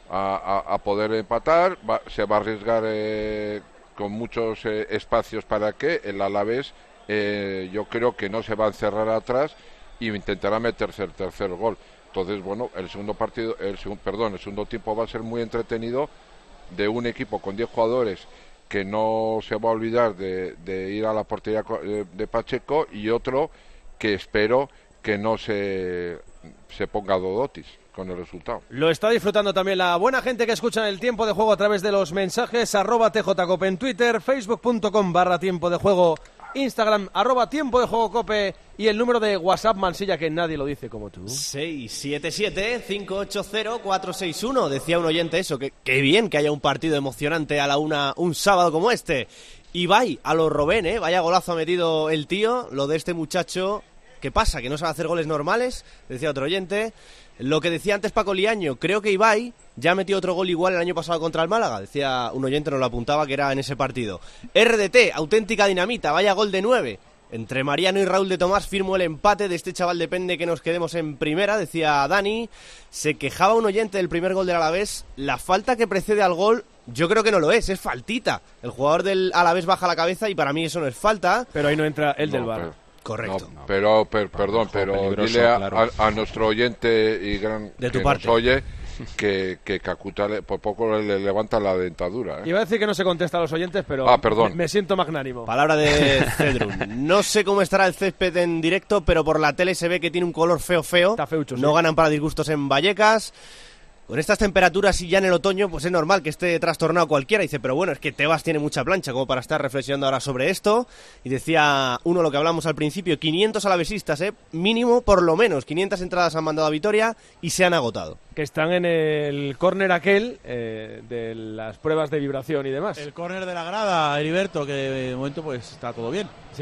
a, a, a poder empatar, va, se va a arriesgar eh, con muchos eh, espacios para que el Alavés, eh, yo creo que no se va a encerrar atrás y intentará meterse el tercer gol. Entonces, bueno, el segundo partido, el segundo, perdón, el segundo tiempo va a ser muy entretenido, de un equipo con diez jugadores que no se va a olvidar de, de ir a la portería de Pacheco, y otro que espero que no se, se ponga dodotis con el resultado. Lo está disfrutando también la buena gente que escucha en el tiempo de juego a través de los mensajes, arroba tjcope en Twitter, facebook.com barra tiempo de juego, Instagram, arroba tiempo de juego cope, y el número de WhatsApp Mansilla, que nadie lo dice como tú. seis siete siete, cinco ocho cero, cuatro seis uno. Decía un oyente eso, que qué bien que haya un partido emocionante a la una un sábado como este. Ibai a los Robben, ¿eh? Vaya golazo ha metido el tío. Lo de este muchacho, ¿qué pasa? ¿Que no sabe hacer goles normales? Decía otro oyente. Lo que decía antes Paco Liaño, creo que Ibai ya metió otro gol igual el año pasado contra el Málaga. Decía un oyente, nos lo apuntaba, que era en ese partido. R D T, auténtica dinamita, vaya gol de nueve. Entre Mariano y Raúl de Tomás firmó el empate. De este chaval depende que nos quedemos en primera, decía Dani. Se quejaba un oyente del primer gol del Alavés. La falta que precede al gol, yo creo que no lo es, es faltita. El jugador del Alavés baja la cabeza y para mí eso no es falta. Pero ahí no entra el del no, V A R. Pero... Correcto. No, pero, per, perdón, pero dile a, claro. a, a nuestro oyente y gran de tu que parte. nos oye que, que Kakuta le, por poco le levanta la dentadura. ¿eh? Iba a decir que no se contesta a los oyentes, pero ah, perdón. Me, me siento magnánimo. Palabra de Cedrún. No sé cómo estará el césped en directo, pero por la tele se ve que tiene un color feo feo. Está feucho, no sí. ganan para disgustos en Vallecas. Con estas temperaturas y ya en el otoño, pues es normal que esté trastornado cualquiera. Dice, pero bueno, es que Tebas tiene mucha plancha como para estar reflexionando ahora sobre esto. Y decía uno lo que hablamos al principio, quinientos alavesistas, ¿eh? Mínimo, por lo menos, quinientas entradas han mandado a Vitoria y se han agotado. Que están en el córner aquel eh, de las pruebas de vibración y demás. El córner de la grada, Heriberto, que de momento pues está todo bien. Sí.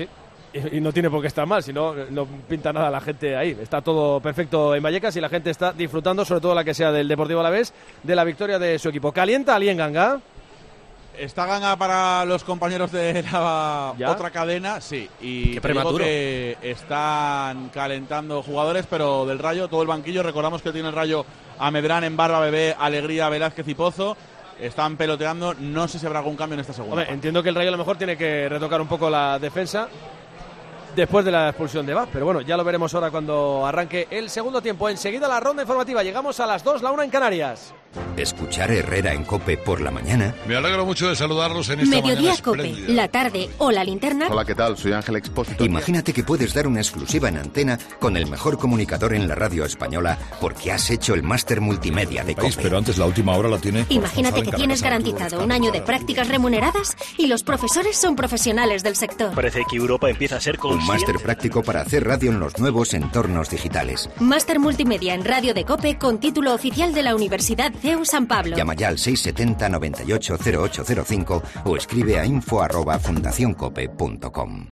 Y, y no tiene por qué estar mal, si no, no pinta nada la gente ahí. Está todo perfecto en Vallecas y la gente está disfrutando, sobre todo la que sea del Deportivo Alavés, de la victoria de su equipo. ¿Calienta alguien, Ganga? Está ganga para los compañeros de la ¿Ya? otra cadena, sí. Y Qué te digo prematuro. que están calentando jugadores, pero del Rayo, todo el banquillo. Recordamos que tiene el Rayo a Medrán, en Barba, Bebé, Alegría, Velázquez y Pozo. Están peloteando. No sé si habrá algún cambio en esta segunda. Hombre, parte. entiendo que el Rayo a lo mejor tiene que retocar un poco la defensa después de la expulsión de Bach, pero bueno, ya lo veremos ahora cuando arranque el segundo tiempo. Enseguida la ronda informativa. Llegamos a las dos, la una en Canarias. Escuchar Herrera en COPE por la mañana. Me alegro mucho de saludarlos en esta Mediodía mañana Cope, espléndida. la tarde o la linterna. Hola, ¿qué tal? Soy Ángel Expósito. Imagínate que puedes dar una exclusiva en antena con el mejor comunicador en la radio española porque has hecho el máster multimedia de País, COPE. pero antes la última hora la tiene. Imagínate que tienes garantizado un año de prácticas remuneradas y los profesores son profesionales del sector. Parece que Europa empieza a ser Un consciente. máster práctico para hacer radio en los nuevos entornos digitales. Máster multimedia en radio de COPE con título oficial de la Universidad C E U San Pablo. Llama ya al seis siete cero, nueve ocho, cero ocho cero cinco o escribe a info arroba fundacioncope punto com.